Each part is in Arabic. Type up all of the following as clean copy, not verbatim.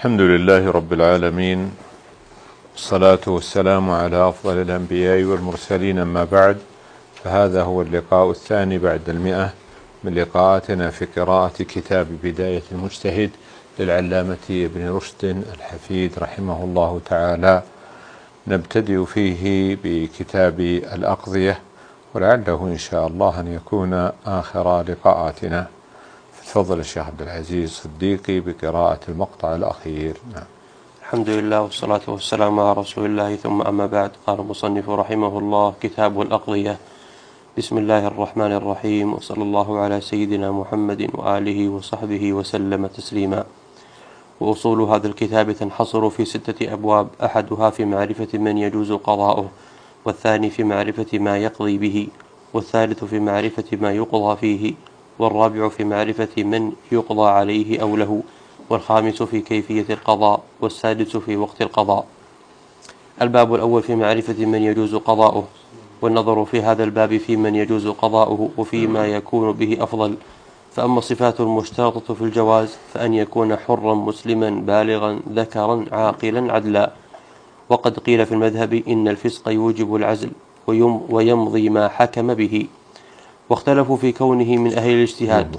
الحمد لله رب العالمين، والصلاة والسلام على أفضل الأنبياء والمرسلين، أما بعد، فهذا هو اللقاء الثاني بعد 100 من لقاءاتنا في قراءة كتاب بداية المجتهد للعلامة ابن رشد الحفيد رحمه الله تعالى. نبتدئ فيه بكتاب الأقضية، ولعله إن شاء الله أن يكون آخر لقاءاتنا. تفضل الشيخ عبد العزيز صديقي بقراءة المقطع الأخير. نعم. الحمد لله والصلاة والسلام على رسول الله، ثم أما بعد. قال المصنف رحمه الله: كتاب الأقضية. بسم الله الرحمن الرحيم، وصلى الله على سيدنا محمد وآله وصحبه وسلم تسليما. وأصول هذا الكتاب تنحصر في 6 أبواب، أحدها في معرفة من يجوز قضاؤه، والثاني في معرفة ما يقضي به، والثالث في معرفة ما يقضى فيه، والرابع في معرفة من يقضى عليه أو له، والخامس في كيفية القضاء، والسادس في وقت القضاء. الباب الأول في معرفة من يجوز قضاؤه، والنظر في هذا الباب في من يجوز قضاؤه وفيما يكون به أفضل. فأما الصفات المشترطة في الجواز فأن يكون حرا مسلما بالغا ذكرا عاقلا عدلا. وقد قيل في المذهب إن الفسق يوجب العزل ويمضي ما حكم به، واختلفوا في كونه من أهل الاجتهاد.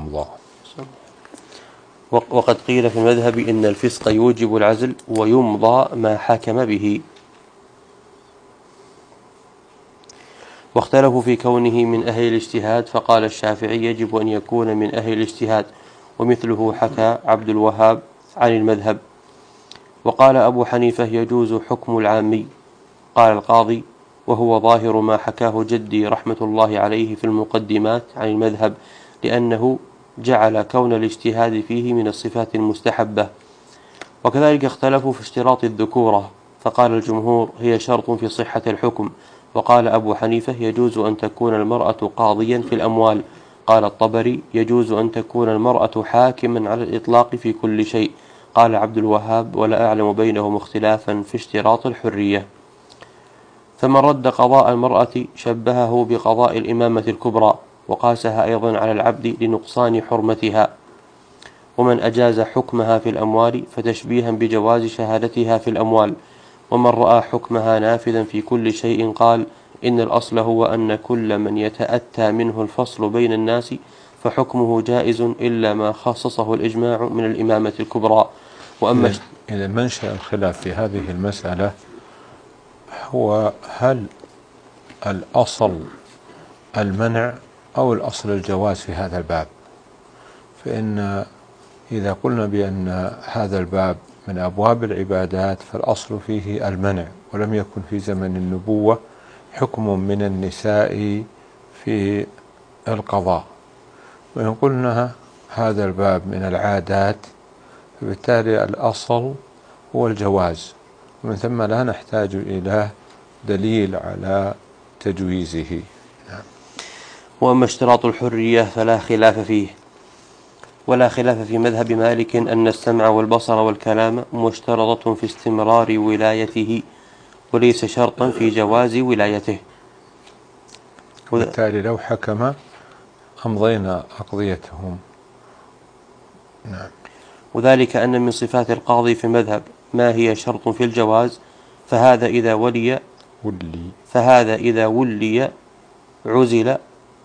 وقد قيل في المذهب إن الفسق يوجب العزل ويمضى ما حكم به، واختلفوا في كونه من أهل الاجتهاد، فقال الشافعي يجب أن يكون من أهل الاجتهاد، ومثله حكى عبد الوهاب عن المذهب. وقال أبو حنيفة يجوز حكم العامي. قال القاضي: وهو ظاهر ما حكاه جدي رحمة الله عليه في المقدمات عن المذهب، لأنه جعل كون الاجتهاد فيه من الصفات المستحبة. وكذلك اختلفوا في اشتراط الذكورة، فقال الجمهور هي شرط في صحة الحكم. وقال أبو حنيفة يجوز أن تكون المرأة قاضيا في الأموال. قال الطبري يجوز أن تكون المرأة حاكما على الإطلاق في كل شيء. قال عبد الوهاب: ولا أعلم بينهم اختلافا في اشتراط الحرية. فمن رد قضاء المرأة شبهه بقضاء الإمامة الكبرى، وقاسها أيضا على العبد لنقصان حرمتها. ومن أجاز حكمها في الأموال فتشبيها بجواز شهادتها في الأموال. ومن رأى حكمها نافذا في كل شيء قال إن الأصل هو أن كل من يتأتى منه الفصل بين الناس فحكمه جائز إلا ما خصصه الإجماع من الإمامة الكبرى. وأما إذا منشأ الخلاف في هذه المسألة هو هل الأصل المنع أو الأصل الجواز في هذا الباب؟ فإن إذا قلنا بأن هذا الباب من أبواب العبادات فالأصل فيه المنع، ولم يكن في زمن النبوة حكم من النساء في القضاء. وإن قلنا هذا الباب من العادات فبالتالي الأصل هو الجواز، ومن ثم لا نحتاج إلى دليل على تجويزه. وأما اشتراط الحرية فلا خلاف فيه، ولا خلاف في مذهب مالك أن السمع والبصر والكلام مشترطة في استمرار ولايته، وليس شرطا في جواز ولايته. وبالتالي لو حكم أمضينا أقضيتهم. نعم. وذلك أن من صفات القاضي في المذهب ما هي شرط في الجواز، فهذا إذا ولي عزل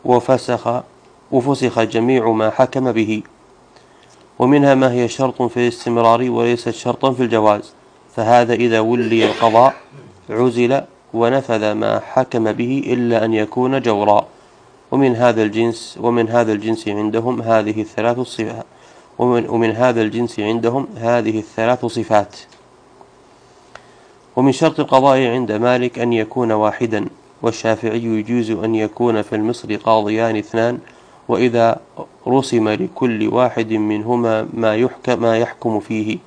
وفسخ جميع ما حكم به. ومنها ما هي شرط في الاستمرار وليست شرطا في الجواز، فهذا إذا ولي القضاء عزل ونفذ ما حكم به إلا أن يكون جورا. ومن هذا الجنس عندهم هذه الثلاث صفات. ومن شرط القضاء عند مالك أن يكون واحدا، والشافعي يجوز أن يكون في المصر قاضيان 2، وإذا رسم لكل واحد منهما ما يحكم فيه،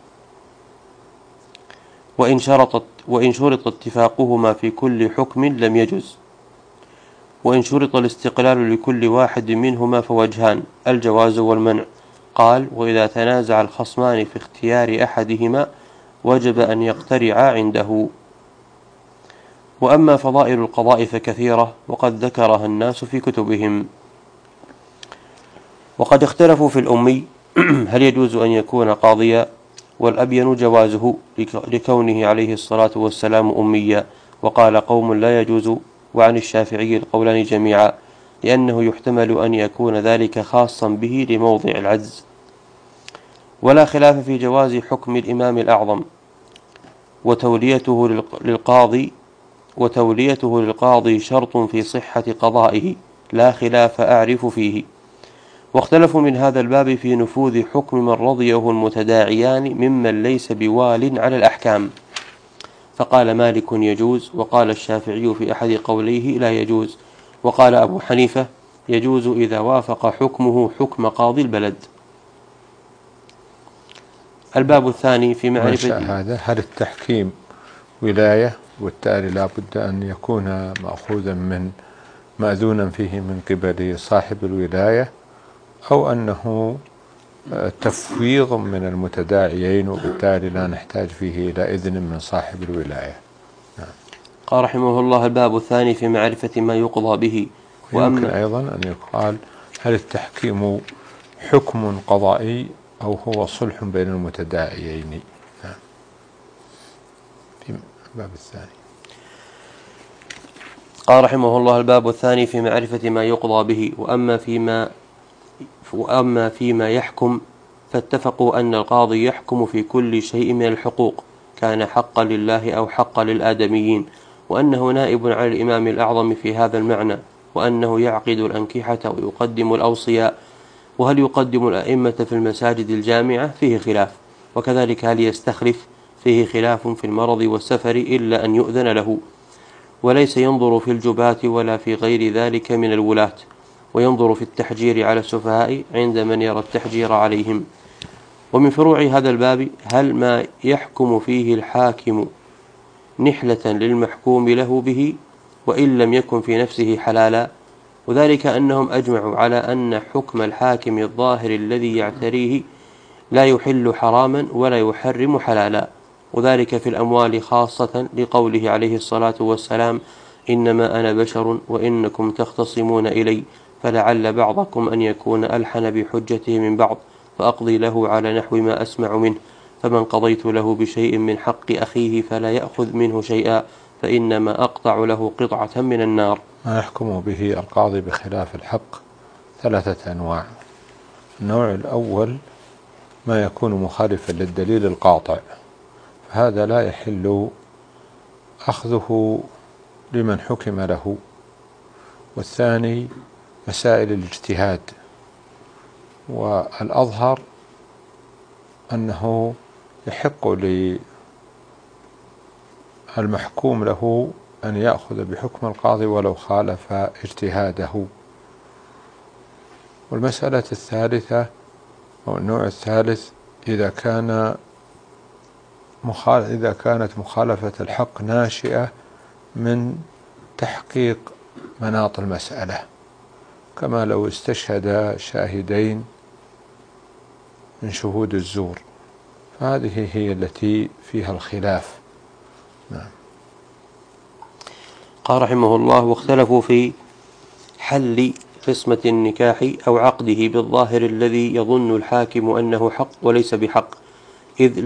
وإن شرط اتفاقهما في كل حكم لم يجز. وإن شرط الاستقلال لكل واحد منهما فوجهان: الجواز والمنع. قال: وإذا تنازع الخصمان في اختيار أحدهما وجب أن يقترعا عنده. وأما فضائل القضاء فكثيرة، وقد ذكرها الناس في كتبهم. وقد اختلفوا في الأمي هل يجوز أن يكون قاضيا؟ والأبين جوازه لكونه عليه الصلاة والسلام أميا. وقال قوم لا يجوز، وعن الشافعي القولان جميعا، لأنه يحتمل أن يكون ذلك خاصا به لموضع العجز. ولا خلاف في جواز حكم الإمام الأعظم وتوليته للقاضي شرط في صحة قضائه، لا خلاف أعرف فيه. واختلفوا من هذا الباب في نفوذ حكم من رضيه المتداعيان ممن ليس بوال على الأحكام، فقال مالك يجوز، وقال الشافعي في أحد قوليه لا يجوز، وقال أبو حنيفة يجوز إذا وافق حكمه حكم قاضي البلد. الباب الثاني في معرفة هذا، هل التحكيم ولاية وبالتالي لا بد أن يكون مأخوذا من مأذونا فيه من قبل صاحب الولاية، أو أنه تفويض من المتداعيين وبالتالي لا نحتاج فيه إلى إذن من صاحب الولاية؟ نعم. قال رحمه الله: الباب الثاني في معرفة ما يقضى به. ويمكن أيضا أن يقال: هل التحكيم حكم قضائي أو هو صلح بين المتداعيين؟ نعم. في الباب الثاني قال رحمه الله: الباب الثاني في معرفة ما يقضى به. وأما فيما يحكم فاتفقوا أن القاضي يحكم في كل شيء من الحقوق، كان حقا لله أو حقا للآدميين، وأنه نائب على الإمام الأعظم في هذا المعنى، وأنه يعقد الأنكحة ويقدم الأوصياء. وهل يقدم الأئمة في المساجد الجامعة؟ فيه خلاف. وكذلك هل يستخلف؟ فيه خلاف في المرض والسفر إلا أن يؤذن له. وليس ينظر في الجباة ولا في غير ذلك من الولاة، وينظر في التحجير على السفهاء عند من يرى التحجير عليهم. ومن فروع هذا الباب: هل ما يحكم فيه الحاكم نحلة للمحكوم له به وإن لم يكن في نفسه حلالا؟ وذلك أنهم أجمعوا على أن حكم الحاكم الظاهر الذي يعتريه لا يحل حراما ولا يحرم حلالا، وذلك في الأموال خاصة، لقوله عليه الصلاة والسلام: إنما أنا بشر وإنكم تختصمون إلي، فلعل بعضكم أن يكون ألحن بحجته من بعض، فأقضي له على نحو ما أسمع منه، فمن قضيت له بشيء من حق أخيه فلا يأخذ منه شيئا، فإنما أقطع له قطعة من النار. ما يحكم به القاضي بخلاف الحق 3 أنواع. النوع الأول ما يكون مخالفا للدليل القاطع، فهذا لا يحل أخذه لمن حكم له. والثاني مسائل الاجتهاد، والأظهر أنه يحق للمحكوم له أن يأخذ بحكم القاضي ولو خالف اجتهاده. والمسألة الثالثة أو النوع الثالث إذا كانت مخالفة الحق ناشئة من تحقيق مناط المسألة، كما لو استشهد شاهدين من شهود الزور، فهذه هي التي فيها الخلاف. نعم. قال رحمه الله: واختلفوا في حل قسمة النكاح أو عقده بالظاهر الذي يظن الحاكم أنه حق وليس بحق، إذ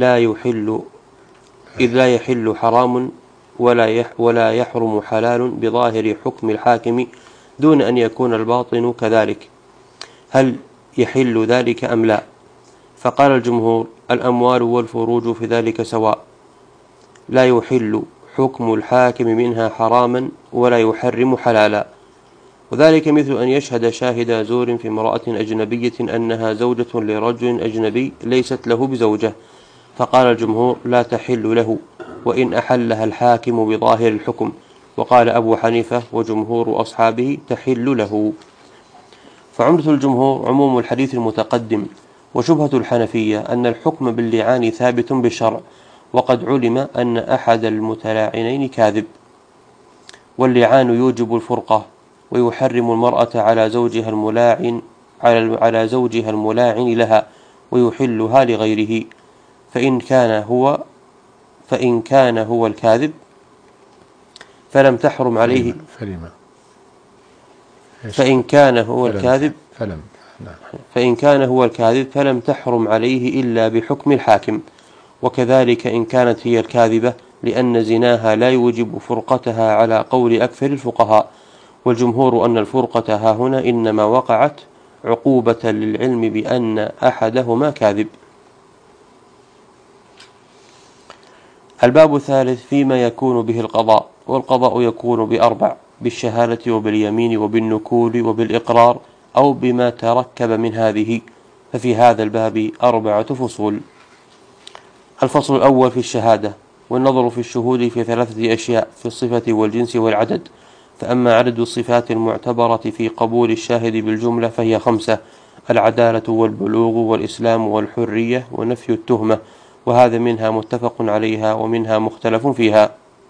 لا يحل حرام ولا يحرم حلال بظاهر حكم الحاكم دون أن يكون الباطن كذلك. هل يحل ذلك أم لا؟ فقال الجمهور: الأموال والفروج في ذلك سواء، لا يحل حكم الحاكم منها حراما ولا يحرم حلالا. وذلك مثل أن يشهد شاهد زور في امرأة أجنبية أنها زوجة لرجل أجنبي ليست له بزوجة، فقال الجمهور: لا تحل له وإن أحلها الحاكم بظاهر الحكم. وقال أبو حنيفة وجمهور أصحابه: تحل له. فعمدة الجمهور عموم الحديث المتقدم، وشبهة الحنفية أن الحكم باللعان ثابت بالشرع، وقد علم أن أحد المتلاعنين كاذب، واللعان يوجب الفرقة ويحرم المرأة على زوجها الملاعن لها، ويحلها لغيره. فإن كان هو الكاذب فلم تحرم عليه. فإن كان هو الكاذب فلم تحرم عليه إلا بحكم الحاكم. وكذلك إن كانت هي الكاذبة، لأن زناها لا يوجب فرقتها على قول أكثر الفقهاء، والجمهور أن الفرقة ها هنا إنما وقعت عقوبة للعلم بأن أحدهما كاذب. الباب الثالث فيما يكون به القضاء، والقضاء يكون بأربع: بالشهادة وباليمين وبالنكول وبالإقرار أو بما تركب من هذه. ففي هذا الباب 4 فصول. الفصل الأول في الشهادة، والنظر في الشهود في 3 أشياء: في الصفة والجنس والعدد. فأما عدد الصفات المعتبرة في قبول الشاهد بالجملة فهي 5: العدالة والبلوغ والإسلام والحرية ونفي التهمة، وهذا منها متفق عليها ومنها مختلف فيها.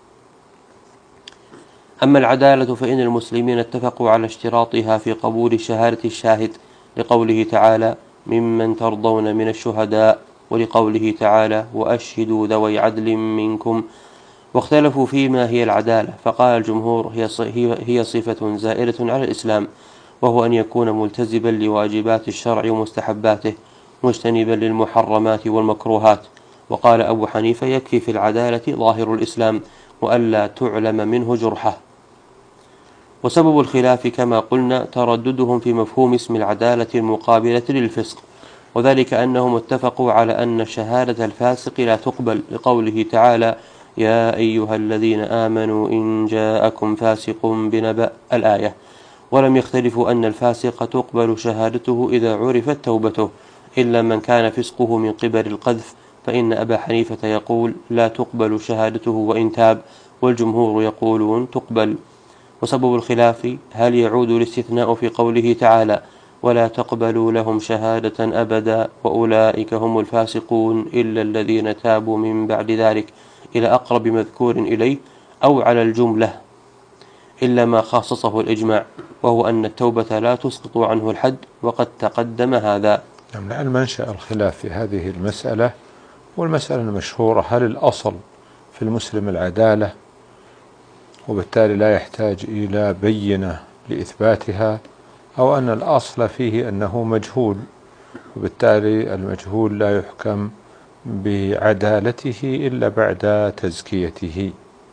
أما العدالة فإن المسلمين اتفقوا على اشتراطها في قبول شهادة الشاهد، لقوله تعالى: ممن ترضون من الشهداء، ولقوله تعالى: وأشهدوا ذوي عدل منكم. واختلفوا فيما هي العدالة، فقال الجمهور: هي صفة زائدة على الإسلام، وهو أن يكون ملتزما لواجبات الشرع ومستحباته، مجتنبا للمحرمات والمكروهات. وقال أبو حنيفة: يكفي في العدالة ظاهر الإسلام، وألا تعلم منه جرحة. وسبب الخلاف كما قلنا ترددهم في مفهوم اسم العدالة المقابلة للفسق، وذلك أنهم اتفقوا على أن شهادة الفاسق لا تقبل، لقوله تعالى: يا أيها الذين آمنوا إن جاءكم فاسق بنبأ، الآية. ولم يختلفوا أن الفاسق تقبل شهادته إذا عرفت توبته، إلا من كان فسقه من قبل القذف، فإن أبا حنيفة يقول: لا تقبل شهادته وإن تاب، والجمهور يقولون تقبل. وسبب الخلاف هل يعود الاستثناء في قوله تعالى: ولا تقبلوا لهم شهادة أبدا وأولئك هم الفاسقون إلا الذين تابوا من بعد ذلك، إلى أقرب مذكور إليه، أو على الجملة إلا ما خصصه الإجماع، وهو أن التوبة لا تسقط عنه الحد، وقد تقدم هذا. لأن منشأ الخلاف في هذه المسألة، والمسألة المشهورة: هل الأصل في المسلم العدالة وبالتالي لا يحتاج إلى بينة لإثباتها، أو أن الأصل فيه أنه مجهول وبالتالي المجهول لا يحكم بعدالته إلا بعد تزكيته؟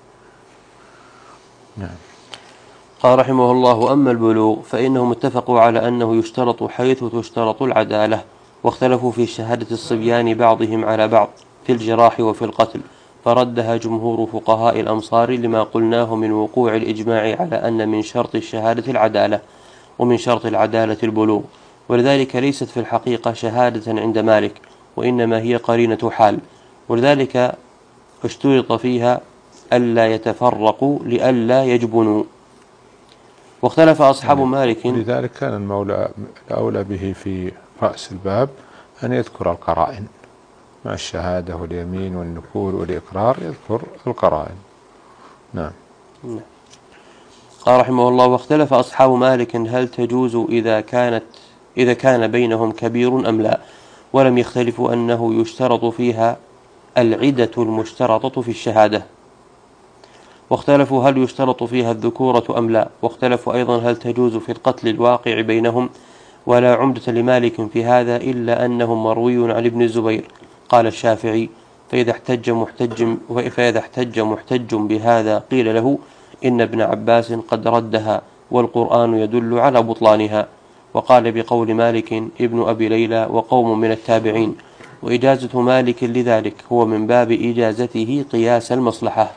نعم. قال رحمه الله: أما البلوغ فإنهم اتفقوا على أنه يشترط حيث تشترط العدالة، واختلفوا في شهادة الصبيان بعضهم على بعض في الجراح وفي القتل، فردها جمهور فقهاء الأمصار لما قلناه من وقوع الإجماع على أن من شرط الشهادة العدالة، ومن شرط العدالة البلوغ، ولذلك ليست في الحقيقة شهادة عند مالك، وإنما هي قرينة حال، ولذلك اشترط فيها ألا يتفرقوا لئلا يجبنوا. واختلف أصحاب مالك، لذلك كان المولى الأولى به في رأس الباب أن يذكر القرائن مع الشهادة واليمين والنكول والإقرار، يذكر القرائن. نعم. قال رحمه الله: واختلف أصحاب مالك هل تجوز إذا كان بينهم كبير أم لا، ولم يختلفوا أنه يشترط فيها العدة المشترطة في الشهادة. واختلفوا هل يشترط فيها الذكورة أم لا، واختلفوا أيضا هل تجوز في القتل الواقع بينهم، ولا عمدة لمالك في هذا إلا أنه مروي عن ابن الزبير. قال الشافعي: فإذا احتج محتج بهذا قيل له: إن ابن عباس قد ردها، والقرآن يدل على بطلانها. وقال بقول مالك ابن أبي ليلى وقوم من التابعين، وإجازة مالك لذلك هو من باب إجازته قياس المصلحة.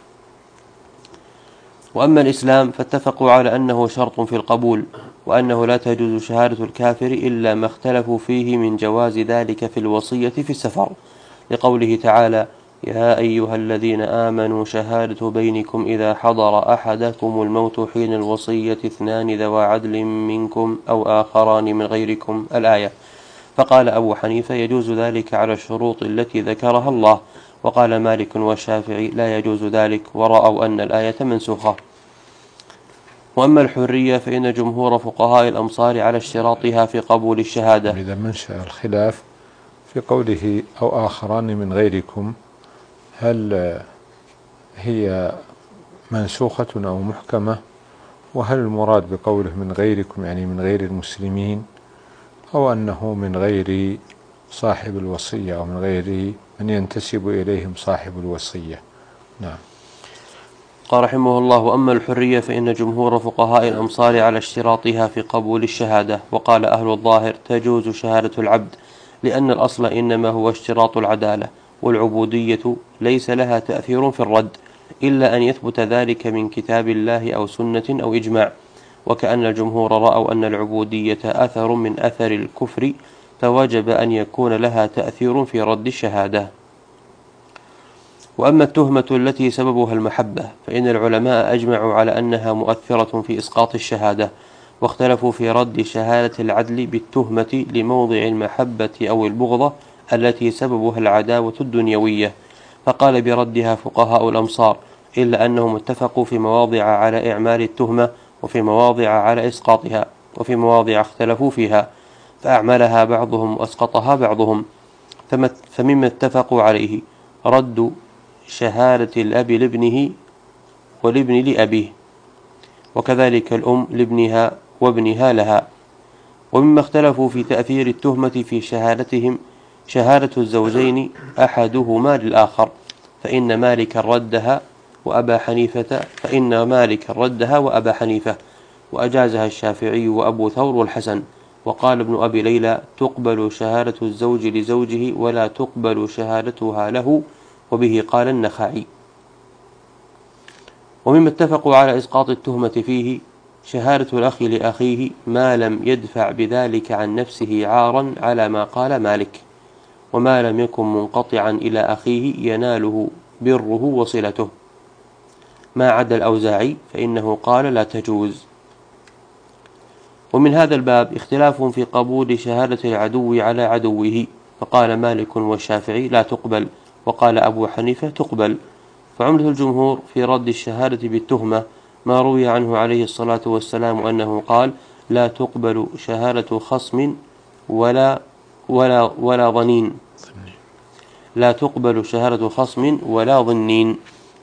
وأما الإسلام فاتفقوا على أنه شرط في القبول، وأنه لا تجوز شهادة الكافر إلا ما اختلفوا فيه من جواز ذلك في الوصية في السفر، لقوله تعالى: يا أيها الذين آمنوا شهادة بينكم إذا حضر أحدكم الموت حين الوصية 2 ذوى عدل منكم أو آخران من غيركم، الآية. فقال أبو حنيفة: يجوز ذلك على الشروط التي ذكرها الله. وقال مالك والشافعي: لا يجوز ذلك، ورأوا أن الآية منسوخة. وأما الحرية فإن جمهور فقهاء الأمصار على اشتراطها في قبول الشهادة. إذا منشأ الخلاف في قوله أو آخران من غيركم، هل هي منسوخة أو محكمة؟ وهل المراد بقوله من غيركم يعني من غير المسلمين، أو أنه من غير صاحب الوصية أو من غير من ينتسب إليهم صاحب الوصية. نعم. قال رحمه الله: وأما الحرية فإن جمهور فقهاء الأمصار على اشتراطها في قبول الشهادة، وقال أهل الظاهر تجوز شهادة العبد، لأن الأصل إنما هو اشتراط العدالة، والعبودية ليس لها تأثير في الرد إلا أن يثبت ذلك من كتاب الله أو سنة أو إجماع. وكأن الجمهور رأوا أن العبودية أثر من أثر الكفر، فوجب أن يكون لها تأثير في رد الشهادة. وأما التهمة التي سببها المحبة فإن العلماء أجمعوا على أنها مؤثرة في إسقاط الشهادة، واختلفوا في رد شهادة العدل بالتهمة لموضع المحبة أو البغضة التي سببها العداوة الدنيوية، فقال بردها فقهاء الأمصار، إلا أنهم اتفقوا في مواضع على إعمال التهمة، وفي مواضع على إسقاطها، وفي مواضع اختلفوا فيها، فأعملها بعضهم وأسقطها بعضهم. فمما اتفقوا عليه رد شهادة الأب لابنه والابن لأبيه، وكذلك الأم لابنها وابنها لها. ومما اختلفوا في تأثير التهمة في شهادتهم شهادة الزوجين أحدهما للآخر، فإن مالكا ردها وأبا حنيفة، وأجازها الشافعي وأبو ثور والحسن. وقال ابن أبي ليلى: تقبل شهادة الزوج لزوجه ولا تقبل شهادتها له، وبه قال النخعي. ومما اتفقوا على إسقاط التهمة فيه شهادة الأخ لأخيه ما لم يدفع بذلك عن نفسه عارا على ما قال مالك، وما لم يكن منقطعا إلى أخيه يناله بره وصلته، ما عدا الأوزاعي فإنه قال لا تجوز. ومن هذا الباب اختلاف في قبول شهادة العدو على عدوه، فقال مالك والشافعي لا تقبل، وقال أبو حنيفة تقبل. فعمدة الجمهور في رد الشهادة بالتهمة ما روي عنه عليه الصلاة والسلام أنه قال: لا تقبل شهادة خصم ولا ظنين، لا تقبل شهادة خصم ولا ظنين.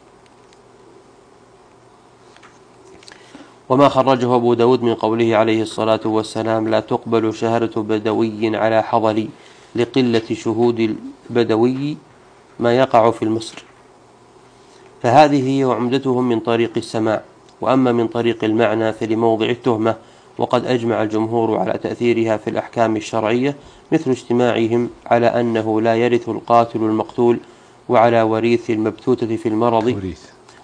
وما خرجه أبو داود من قوله عليه الصلاة والسلام: لا تقبل شهادة بدوي على حضر، لقلة شهود البدوي ما يقع في المصر. فهذه هي عمدتهم من طريق السماع. وأما من طريق المعنى فلموضع التهمة، وقد أجمع الجمهور على تأثيرها في الأحكام الشرعية، مثل اجتماعهم على أنه لا يرث القاتل المقتول، وعلى وريث المبتوتة في المرض،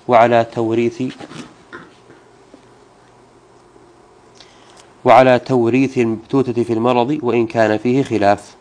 وعلى توريث المبتوتة في المرض وإن كان فيه خلاف.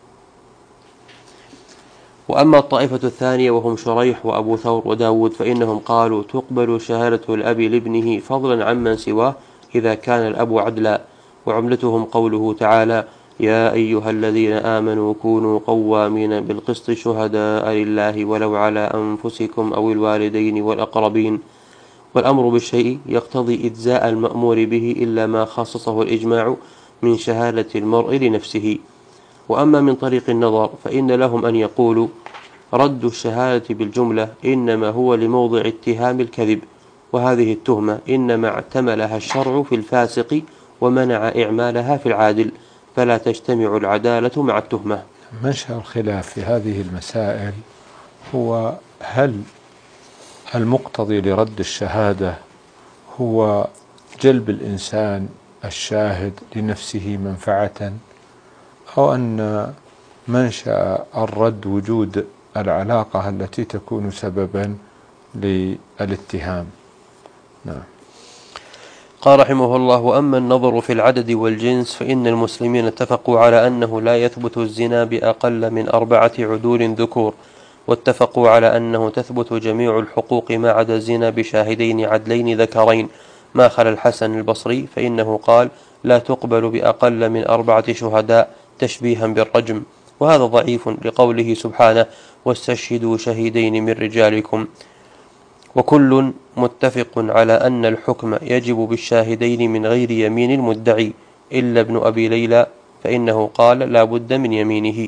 وأما الطائفة الثانية وهم شريح وأبو ثور وداود فإنهم قالوا تقبل شهادة الأب لابنه فضلا عمن سواه إذا كان الأب عدلا. وعملتهم قوله تعالى: يا أيها الذين آمنوا كونوا قوامين بالقسط شهداء لله ولو على أنفسكم أو الوالدين والأقربين. والأمر بالشيء يقتضي إجزاء المأمور به إلا ما خصصه الإجماع من شهادة المرء لنفسه. وأما من طريق النظر فإن لهم أن يقولوا رد الشهادة بالجملة إنما هو لموضع اتهام الكذب، وهذه التهمة إنما اعتملها الشرع في الفاسق ومنع إعمالها في العادل، فلا تجتمع العدالة مع التهمة. منشأ الخلاف في هذه المسائل هو هل المقتضي لرد الشهادة هو جلب الإنسان الشاهد لنفسه منفعة، أو أن منشأ الرد وجود العلاقة التي تكون سببا للاتهام. نعم. قال رحمه الله: وأما النظر في العدد والجنس فإن المسلمين اتفقوا على أنه لا يثبت الزنا بأقل من 4 عدول ذكور، واتفقوا على أنه تثبت جميع الحقوق ما عدا الزنا بشاهدين عدلين ذكرين، ما خلا الحسن البصري فإنه قال: لا تقبل بأقل من 4 شهداء، تشبيها بالرجم. وهذا ضعيف لقوله سبحانه: واستشهدوا شهيدين من رجالكم. وكل متفق على أن الحكم يجب بالشاهدين من غير يمين المدعي، إلا ابن أبي ليلى فإنه قال: لا بد من يمينه.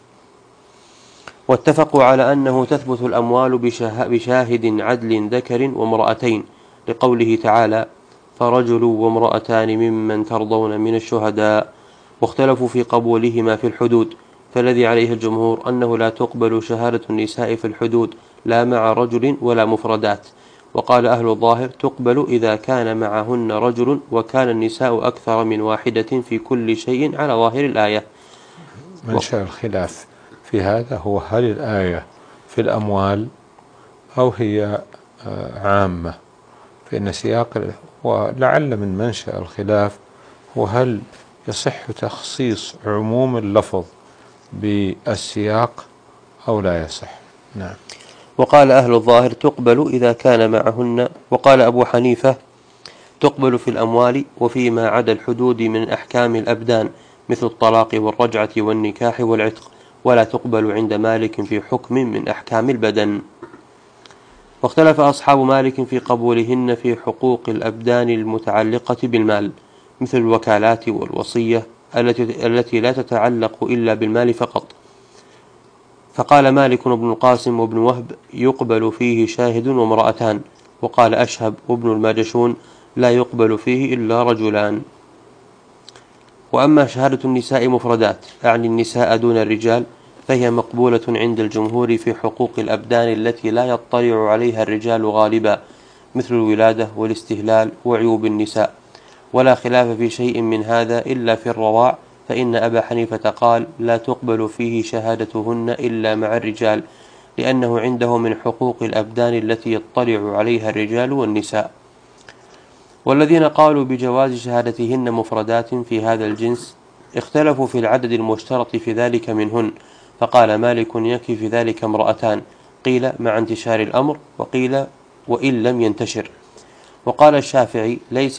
واتفقوا على أنه تثبت الأموال بشاهد عدل ذكر وامرأتين، لقوله تعالى: فرجل وامرأتان ممن ترضون من الشهداء. واختلفوا في قبولهما في الحدود، فالذي عليه الجمهور أنه لا تقبل شهادة النساء في الحدود لا مع رجل ولا مفردات. وقال أهل الظاهر تقبل إذا كان معهن رجل وكان النساء أكثر من واحدة في كل شيء على ظاهر الآية. منشأ الخلاف في هذا هو هل الآية في الأموال أو هي عامة، فإن سياق ولعل من منشأ الخلاف هو هل يصح تخصيص عموم اللفظ بالسياق أو لا يصح. نعم. وقال أهل الظاهر تقبل إذا كان معهن. وقال أبو حنيفة تقبل في الأموال وفيما عدا الحدود من أحكام الأبدان مثل الطلاق والرجعة والنكاح والعتق، ولا تقبل عند مالك في حكم من أحكام البدن. واختلف أصحاب مالك في قبولهن في حقوق الأبدان المتعلقة بالمال مثل الوكالات والوصية التي لا تتعلق إلا بالمال فقط. فقال مالك وابن القاسم وابن وهب يقبل فيه شاهد وامرأتان. وقال أشهب وابن الماجشون لا يقبل فيه إلا رجلان. وأما شهادة النساء مفردات أعني النساء دون الرجال فهي مقبولة عند الجمهور في حقوق الأبدان التي لا يطلع عليها الرجال غالبا مثل الولادة والاستهلال وعيوب النساء، ولا خلاف في شيء من هذا إلا في الرضاع، فإن أبا حنيفة قال لا تقبل فيه شهادتهن إلا مع الرجال لأنه عنده من حقوق الأبدان التي يطلع عليها الرجال والنساء. والذين قالوا بجواز شهادتهن مفردات في هذا الجنس اختلفوا في العدد المشترط في ذلك منهن، فقال مالك يكفي في ذلك امرأتان، قيل مع انتشار الأمر، وقيل وإن لم ينتشر. وقال الشافعي ليس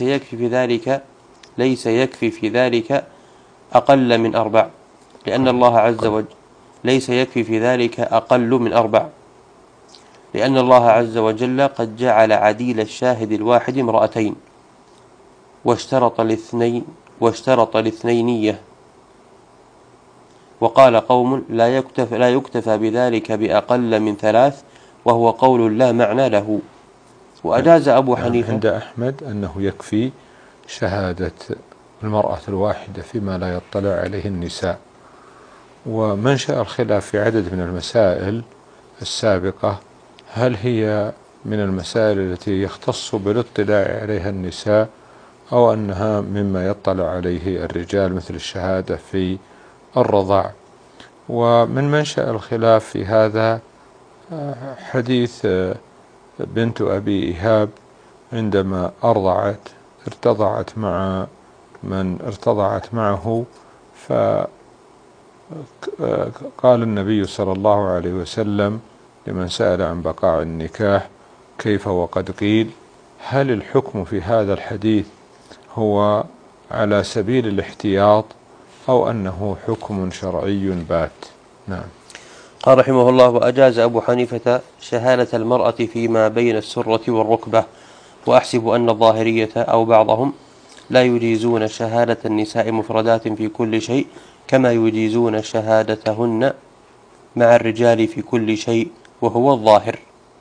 يكفي في ذلك أقل من 4 لأن الله عز وجل ليس يكفي في ذلك أقل من 4 لأن الله عز وجل قد جعل عديل الشاهد الواحد امرأتين واشترط الاثنينية. وقال قوم لا يكتفى بذلك بأقل من 3 وهو قول لا معنى له. وأجاز أبو حنيفة عند أحمد أنه يكفي شهادة المرأة الواحدة فيما لا يطلع عليه النساء. ومنشأ الخلاف في عدد من المسائل السابقة هل هي من المسائل التي يختص بالاطلاع عليها النساء أو أنها مما يطلع عليه الرجال مثل الشهادة في الرضاع. ومن منشأ الخلاف في هذا حديث بنت أبي إيهاب عندما ارتضعت مع من ارتضعت معه، فقال النبي صلى الله عليه وسلم لمن سأل عن بقاء النكاح كيف وقد قيل، هل الحكم في هذا الحديث هو على سبيل الاحتياط أو أنه حكم شرعي بات؟ نعم. قال رحمه الله وأجاز أبو حنيفة شهادة المرأة فيما بين السرة والركبة. وأحسب أن الظاهرية أو بعضهم لا يجيزون شهادة النساء مفردات في كل شيء كما يجيزون شهادتهن مع الرجال في كل شيء وهو الظاهر.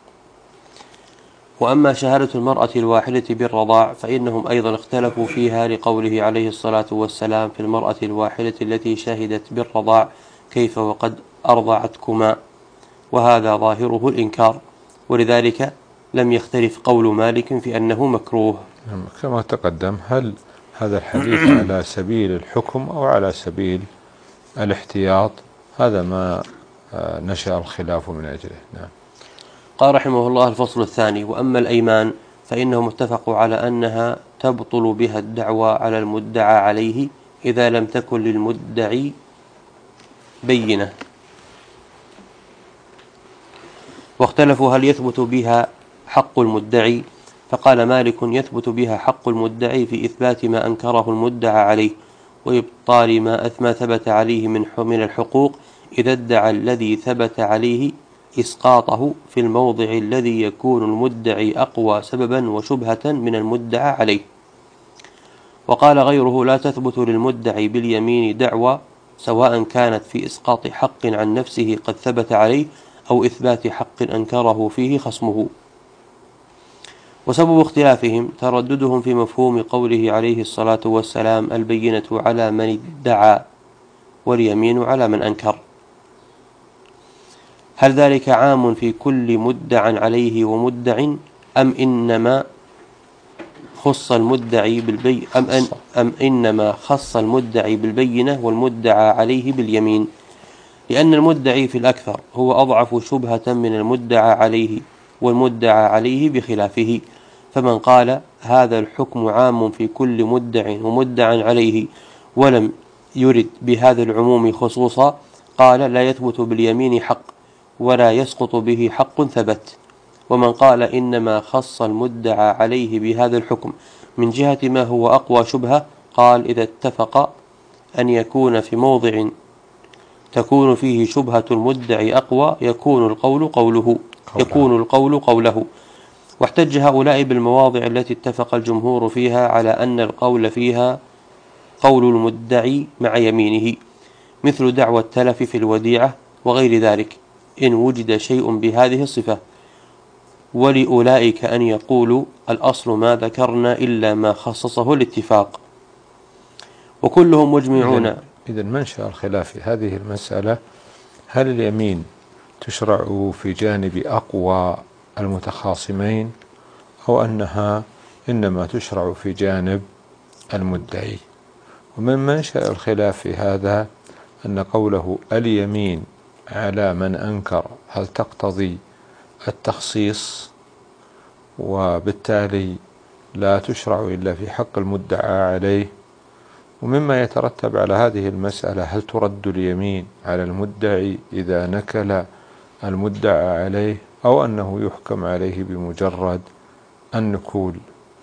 وأما شهادة المرأة الواحدة بالرضاع فإنهم أيضا اختلفوا فيها لقوله عليه الصلاة والسلام في المرأة الواحدة التي شهدت بالرضاع كيف وقد أرضعتكما، وهذا ظاهره الإنكار، ولذلك لم يختلف قول مالك في أنه مكروه. كما تقدم هل هذا الحديث على سبيل الحكم أو على سبيل الاحتياط؟ هذا ما نشأ الخلاف من أجله. نعم. قال رحمه الله الفصل الثاني وأما الأيمان فإنهم اتفقوا على أنها تبطل بها الدعوى على المدعى عليه إذا لم تكن للمدعي بينة. واختلفوا هل يثبت بها حق المدعي، فقال مالك يثبت بها حق المدعي في إثبات ما أنكره المدعى عليه وإبطال ما ثبت عليه من الحقوق إذا ادعى الذي ثبت عليه إسقاطه في الموضع الذي يكون المدعي أقوى سببا وشبهة من المدعى عليه. وقال غيره لا تثبت للمدعي باليمين دعوى سواء كانت في إسقاط حق عن نفسه قد ثبت عليه أو إثبات حق أنكره فيه خصمه. وسبب اختلافهم ترددهم في مفهوم قوله عليه الصلاة والسلام البينة على من ادعى واليمين على من أنكر. هل ذلك عام في كل مدع عليه ومدع أم إنما خص المدعي أم إنما خص المدعي بالبينة والمدعى عليه باليمين؟ لأن المدعي في الأكثر هو أضعف شبهة من المدعى عليه، والمدعى عليه بخلافه. فمن قال هذا الحكم عام في كل مدع ومدع عليه ولم يرد بهذا العموم خصوصا قال لا يثبت باليمين حق ولا يسقط به حق ثبت. ومن قال إنما خص المدعى عليه بهذا الحكم من جهة ما هو أقوى شبهة قال إذا اتفق أن يكون في موضع تكون فيه شبهة المدعي أقوى يكون القول قوله. واحتج هؤلاء بالمواضع التي اتفق الجمهور فيها على أن القول فيها قول المدعي مع يمينه، مثل دعوى التلف في الوديعة وغير ذلك إن وجد شيء بهذه الصفة. ولأولئك أن يقولوا الأصل ما ذكرنا إلا ما خصصه الاتفاق. وكلهم مجمعون. إذن منشأ الخلاف في هذه المسألة هل اليمين تشرع في جانب أقوى المتخاصمين أو أنها إنما تشرع في جانب المدعي؟ ومن منشأ الخلاف في هذا أن قوله اليمين على من أنكر هل تقتضي التخصيص وبالتالي لا تشرع إلا في حق المدعى عليه. ومما يترتب على هذه المسألة هل ترد اليمين على المدعي إذا نكل المدعى عليه أو أنه يحكم عليه بمجرد النكول.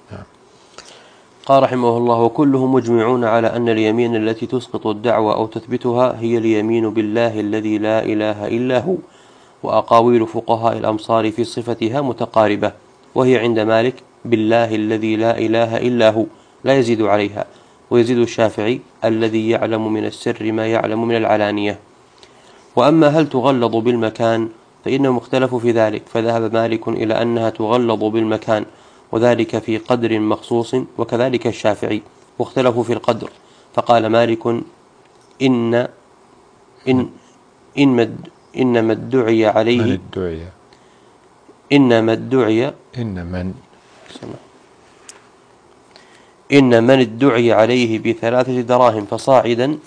قال رحمه الله وكلهم مجمعون على أن اليمين التي تسقط الدعوة أو تثبتها هي اليمين بالله الذي لا إله إلا هو. وأقاويل فقهاء الأمصار في صفتها متقاربة، وهي عند مالك بالله الذي لا إله إلا هو لا يزيد عليها، ويزيد الشافعي الذي يعلم من السر ما يعلم من العلانية. وأما هل تغلظ بالمكان فإنهم اختلفوا في ذلك، فذهب مالك إلى أنها تغلظ بالمكان وذلك في قدر مخصوص، وكذلك الشافعي، واختلفوا في القدر. فقال مالك إنما ادعي عليه إن من ادعي عليه ب3 دراهم فصاعدا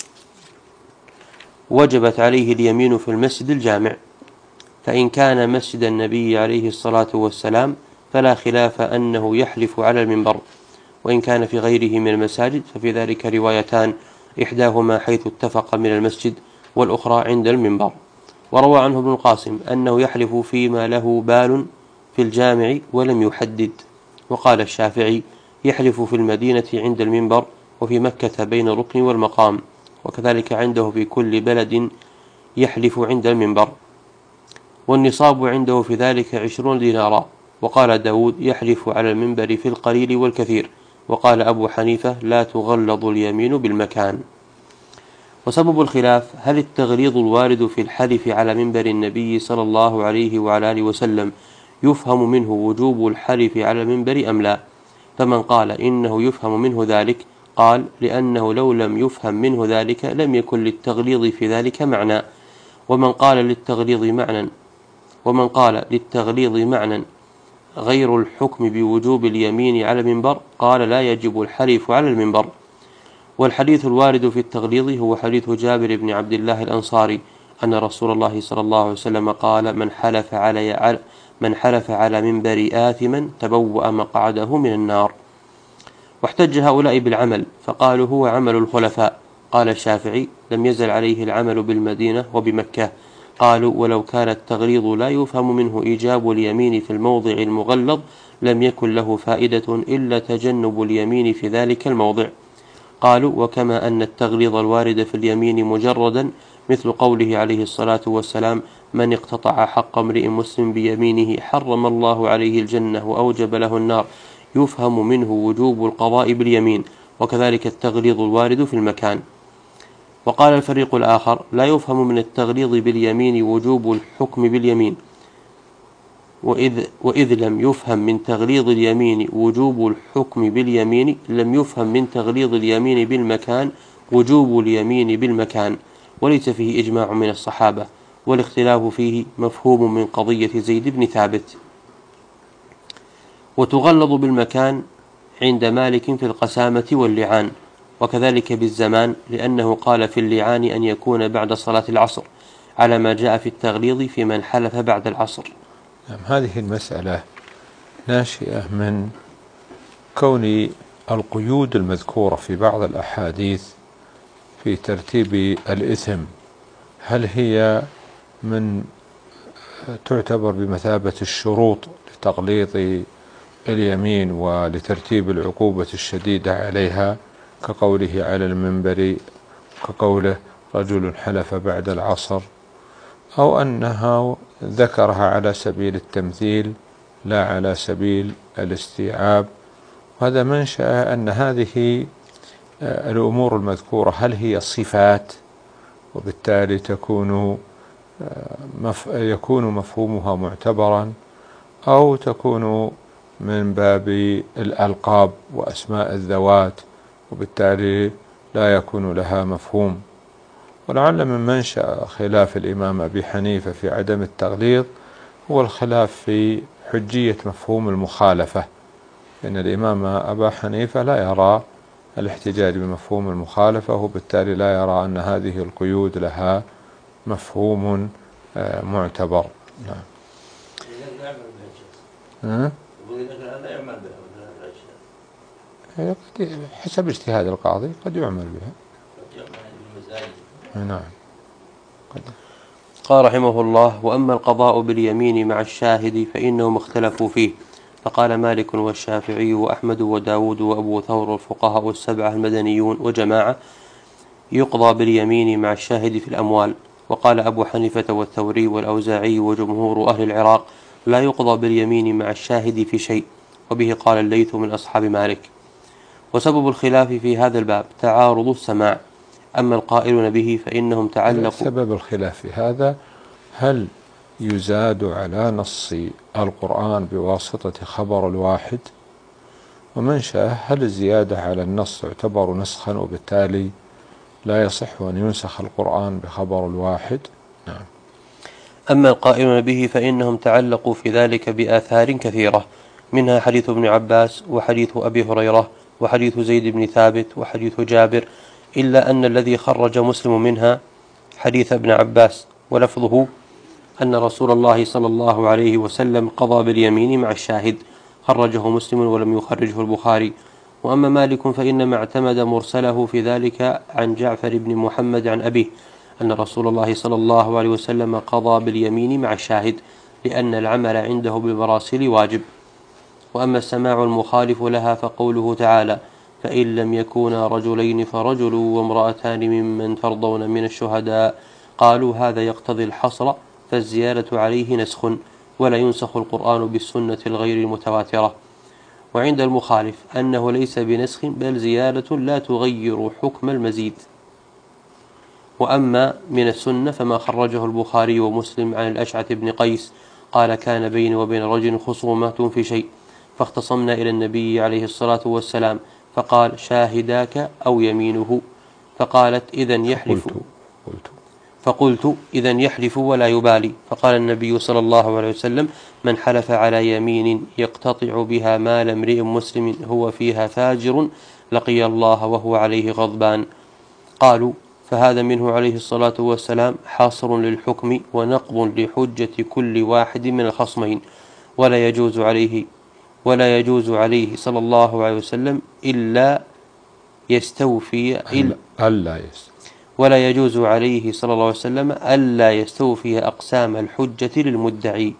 وجبت عليه اليمين في المسجد الجامع، فإن كان مسجد النبي عليه الصلاة والسلام فلا خلاف أنه يحلف على المنبر، وإن كان في غيره من المساجد ففي ذلك روايتان، إحداهما حيث اتفق من المسجد والأخرى عند المنبر. وروى عنه ابن القاسم أنه يحلف فيما له بال في الجامع ولم يحدد. وقال الشافعي يحلف في المدينة عند المنبر، وفي مكة بين الركن والمقام، وكذلك عنده في كل بلد يحلف عند المنبر، والنصاب عنده في ذلك 20 دينارا. وقال داود يحلف على المنبر في القليل والكثير. وقال أبو حنيفة لا تغلظ اليمين بالمكان. وسبب الخلاف هل التغليظ الوارد في الحلف على منبر النبي صلى الله عليه وعلى آله وسلم يفهم منه وجوب الحلف على المنبر أم لا؟ فمن قال إنه يفهم منه ذلك قال لأنه لو لم يفهم منه ذلك لم يكن للتغليظ في ذلك معنى. ومن قال للتغليظ معنى غير الحكم بوجوب اليمين على المنبر قال لا يجب الحلف على المنبر. والحديث الوارد في التغليظ هو حديث جابر بن عبد الله الأنصاري أن رسول الله صلى الله عليه وسلم قال من حلف على منبر آثما تبوأ مقعده من النار. واحتج هؤلاء بالعمل فقالوا هو عمل الخلفاء. قال الشافعي لم يزل عليه العمل بالمدينة وبمكة. قالوا ولو كان التغليظ لا يفهم منه إيجاب اليمين في الموضع المغلظ لم يكن له فائدة إلا تجنب اليمين في ذلك الموضع. قالوا وكما أن التغليظ الوارد في اليمين مجردا مثل قوله عليه الصلاة والسلام من اقتطع حق امرئ مسلم بيمينه حرم الله عليه الجنة وأوجب له النار يفهم منه وجوب القضاء باليمين، وكذلك التغليظ الوارد في المكان. وقال الفريق الآخر لا يفهم من التغليظ باليمين وجوب الحكم باليمين، وإذ لم يفهم من تغليظ اليمين وجوب الحكم باليمين لم يفهم من تغليظ اليمين بالمكان وجوب اليمين بالمكان، وليس فيه إجماع من الصحابة. والاختلاف فيه مفهوم من قضية زيد بن ثابت. وتغلظ بالمكان عند مالك في القسامة واللعان، وكذلك بالزمان، لأنه قال في اللعان أن يكون بعد صلاة العصر، على ما جاء في التغليظ في من حلف بعد العصر. هذه المسألة ناشئة من كون القيود المذكورة في بعض الأحاديث في ترتيب الإثم، هل هي من تعتبر بمثابة الشروط لتغليظ اليمين ولترتيب العقوبة الشديدة عليها، كقوله على المنبر، كقوله رجل حلف بعد العصر، أو أنها ذكرها على سبيل التمثيل لا على سبيل الاستيعاب؟ وهذا منشأ أن هذه الأمور المذكورة هل هي صفات، وبالتالي يكون مفهومها معتبرا، أو تكون من باب الألقاب وأسماء الذوات، وبالتالي لا يكون لها مفهوم. ولعل من منشأ خلاف الإمام أبي حنيفة في عدم التغليظ هو الخلاف في حجية مفهوم المخالفة، لأن الإمام أبا حنيفة لا يرى الاحتجاج بمفهوم المخالفة، وبالتالي لا يرى أن هذه القيود لها مفهوم معتبر. نعم. حسب اجتهاد القاضي قد يعمل بها. نعم. قال رحمه الله: وأما القضاء باليمين مع الشاهد فإنهم اختلفوا فيه، فقال مالك والشافعي وأحمد وداود وأبو ثور الفقهاء السبعة المدنيون وجماعة: يقضى باليمين مع الشاهد في الأموال. وقال أبو حنيفة والثوري والأوزاعي وجمهور أهل العراق: لا يقضى باليمين مع الشاهد في شيء. وبه قال الليث من أصحاب مالك. وسبب الخلاف في هذا الباب تعارض السماع. أما القائلون به فإنهم تعلقوا. سبب الخلاف في هذا: هل يزاد على نص القرآن بواسطة خبر الواحد؟ ومنشأ هل الزيادة على النص تعتبر نسخا، وبالتالي لا يصح أن ينسخ القرآن بخبر الواحد؟ نعم. أما القائلون به فإنهم تعلقوا في ذلك بآثار كثيرة، منها حديث ابن عباس، وحديث أبي هريرة، وحديث زيد بن ثابت، وحديث جابر، إلا أن الذي خرج مسلم منها حديث ابن عباس، ولفظه أن رسول الله صلى الله عليه وسلم قضى باليمين مع الشاهد، خرجه مسلم ولم يخرجه البخاري. وأما مالك فإنما اعتمد مرسله في ذلك عن جعفر بن محمد عن أبيه أن رسول الله صلى الله عليه وسلم قضى باليمين مع الشاهد، لأن العمل عنده بالمراسل واجب. وأما السماع المخالف لها فقوله تعالى: فإن لم يكونا رجلين فرجل وامرأتان ممن ترضون من الشهداء، قالوا هذا يقتضي الحصر، فالزيادة عليه نسخ، ولا ينسخ القرآن بالسنة الغير المتواترة. وعند المخالف أنه ليس بنسخ بل زيادة لا تغير حكم المزيد. وأما من السنة فما خرجه البخاري ومسلم عن الأشعث بن قيس قال: كان بيني وبين رجل خصومة في شيء، فاختصمنا إلى النبي عليه الصلاة والسلام، فقال: شاهداك أو يمينه؟ فقلت إذن يحلف ولا يبالي. فقال النبي صلى الله عليه وسلم: من حلف على يمين يقتطع بها مال امرئ مسلم هو فيها فاجر لقي الله وهو عليه غضبان. قالوا: فهذا منه عليه الصلاة والسلام حاصر للحكم ونقض لحجة كل واحد من الخصمين، ولا يجوز عليه صلى الله عليه وسلم ولا يجوز عليه صلى الله عليه وسلم ألا يستوفي أقسام الحجة للمدعي.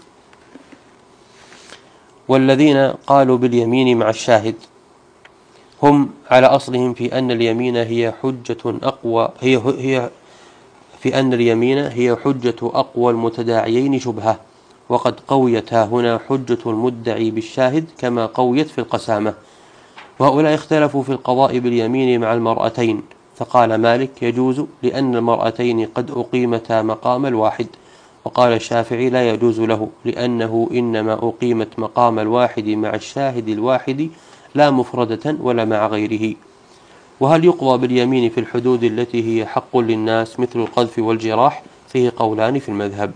والذين قالوا باليمين مع الشاهد هم على أصلهم في أن اليمين هي حجة أقوى المتداعيين شبهة، وقد قويت هنا حجة المدعي بالشاهد كما قويت في القسامة. وهؤلاء اختلفوا في القضاء باليمين مع المرأتين، فقال مالك: يجوز، لأن المرأتين قد أقيمتا مقام الواحد. وقال الشافعي: لا يجوز له، لأنه إنما أقيمت مقام الواحد مع الشاهد الواحد لا مفردة ولا مع غيره. وهل يقضى باليمين في الحدود التي هي حق للناس مثل القذف والجراح؟ فيه قولان في المذهب.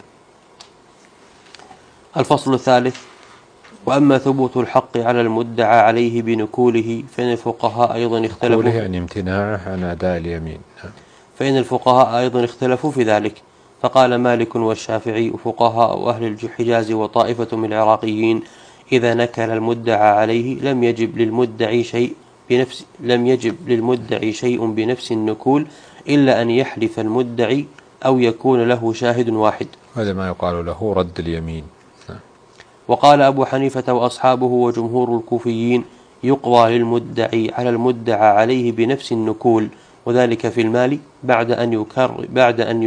الفصل الثالث: وأما ثبوت الحق على المدعى عليه بنكوله فإن الفقهاء أيضا اختلفوا يعني امتناعه عن أداء اليمين. فإن الفقهاء أيضا اختلفوا في ذلك، فقال مالك والشافعي وفقهاء أهل الحجاز وطائفة من العراقيين: إذا نكل المدعى عليه لم يجب للمدعي شيء بنفس النكول إلا أن يحلف المدعي أو يكون له شاهد واحد. هذا ما يقال له رد اليمين. وقال أبو حنيفة وأصحابه وجمهور الكوفيين: يقضى للمدعي على المدعى عليه بنفس النكول، وذلك في المال بعد أن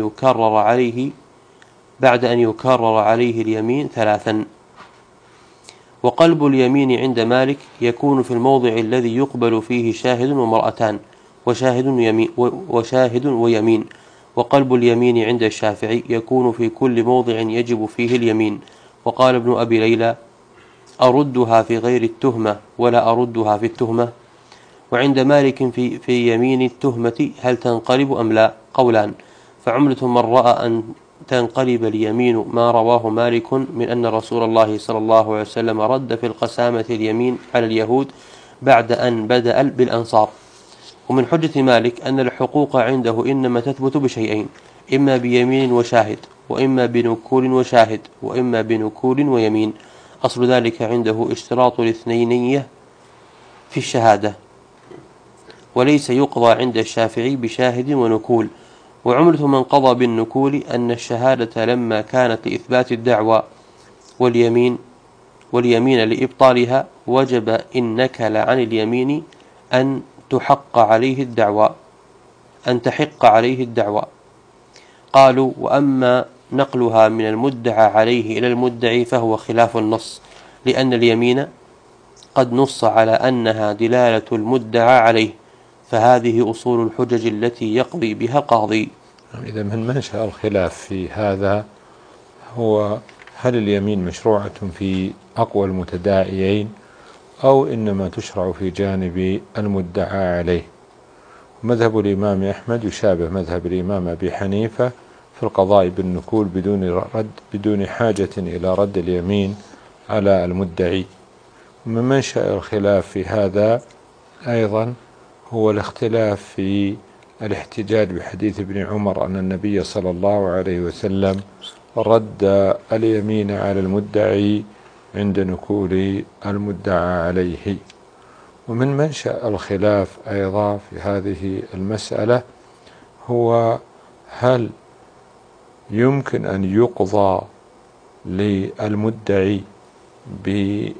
يكرر عليه اليمين ثلاثا. وقلب اليمين عند مالك يكون في الموضع الذي يقبل فيه شاهد ومرأتان وشاهد ويمين. وقلب اليمين عند الشافعي يكون في كل موضع يجب فيه اليمين. وقال ابن أبي ليلى: أردها في غير التهمة ولا أردها في التهمة. وعند مالك في يمين التهمة هل تنقلب أم لا قولان، فعملة من رأى أن تنقلب اليمين ما رواه مالك من أن رسول الله صلى الله عليه وسلم رد في القسامة اليمين على اليهود بعد أن بدأ بالأنصار. ومن حجة مالك أن الحقوق عنده إنما تثبت بشيئين: إما بيمين وشاهد، وإما بنكول وشاهد، وإما بنكول ويمين. أصل ذلك عنده اشتراط الاثنينية في الشهادة، وليس يقضى عند الشافعي بشاهد ونكول. وعملة من قضى بالنكول أن الشهادة لما كانت لإثبات الدعوى واليمين لإبطالها وجب إن نكل عن اليمين أن تحق عليه الدعوى. قالوا: وأما نقلها من المدعى عليه إلى المدعي فهو خلاف النص، لأن اليمين قد نص على أنها دلالة المدعى عليه، فهذه أصول الحجج التي يقضي بها القاضي. إذا من منشأ الخلاف في هذا هو هل اليمين مشروعة في أقوى المتداعيين أو إنما تشرع في جانب المدعى عليه. مذهب الإمام أحمد يشابه مذهب الإمام أبي حنيفة في القضاء بالنكول بدون حاجة إلى رد اليمين على المدعي. ومن منشأ الخلاف في هذا أيضا هو الاختلاف في الاحتجاج بحديث ابن عمر أن النبي صلى الله عليه وسلم رد اليمين على المدعي عند نكول المدعى عليه. ومن منشأ الخلاف أيضا في هذه المسألة هو هل يمكن أن يقضى للمدعي بأمر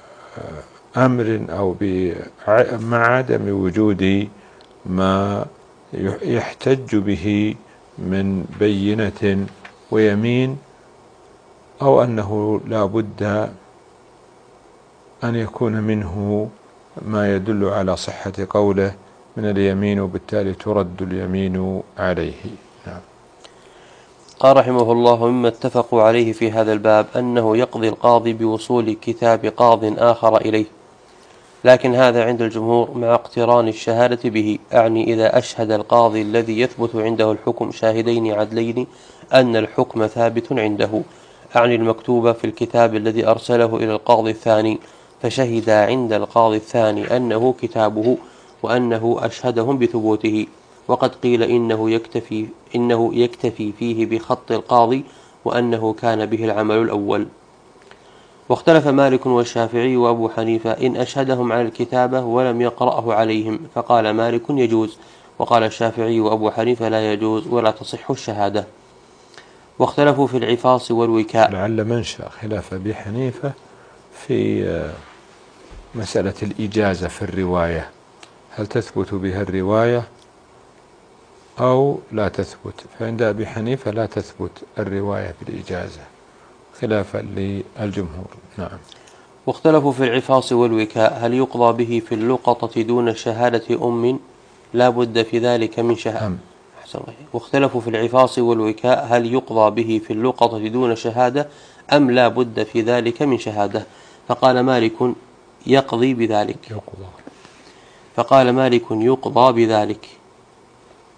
أو مع عدم وجود ما يحتج به من بينة ويمين، أو أنه لا بد أن يكون منه ما يدل على صحة قوله من اليمين وبالتالي ترد اليمين عليه. نعم. قال رحمه الله: مما اتفقوا عليه في هذا الباب أنه يقضي القاضي بوصول كتاب قاض آخر إليه، لكن هذا عند الجمهور مع اقتران الشهادة به، أعني إذا أشهد القاضي الذي يثبت عنده الحكم شاهدين عدلين أن الحكم ثابت عنده، أعني المكتوب في الكتاب الذي أرسله إلى القاضي الثاني، فشهد عند القاضي الثاني أنه كتابه وأنه أشهدهم بثبوته. وقد قيل إنه يكتفي فيه بخط القاضي وأنه كان به العمل الأول. واختلف مالك والشافعي وأبو حنيفة إن أشهدهم على الكتابة ولم يقرأه عليهم، فقال مالك يجوز، وقال الشافعي وأبو حنيفة لا يجوز ولا تصح الشهادة. واختلفوا في العفاص والوكاء. لعل منشأ خلاف أبي حنيفة في مسألة الإجازة في الرواية، هل تثبت بها الرواية أو لا تثبت؟ فعند أبي حنيفة لا تثبت الرواية بالإجازة خلافا للجمهور. نعم. واختلفوا في العفاص والوكاء هل يقضى به في اللقطة دون شهادة لا بد في ذلك من شهادة. واختلفوا في العفاص والوكاء هل يقضى به في اللقطة دون شهادة أم لا بد في ذلك من شهادة، فقال مالك يقضي بذلك.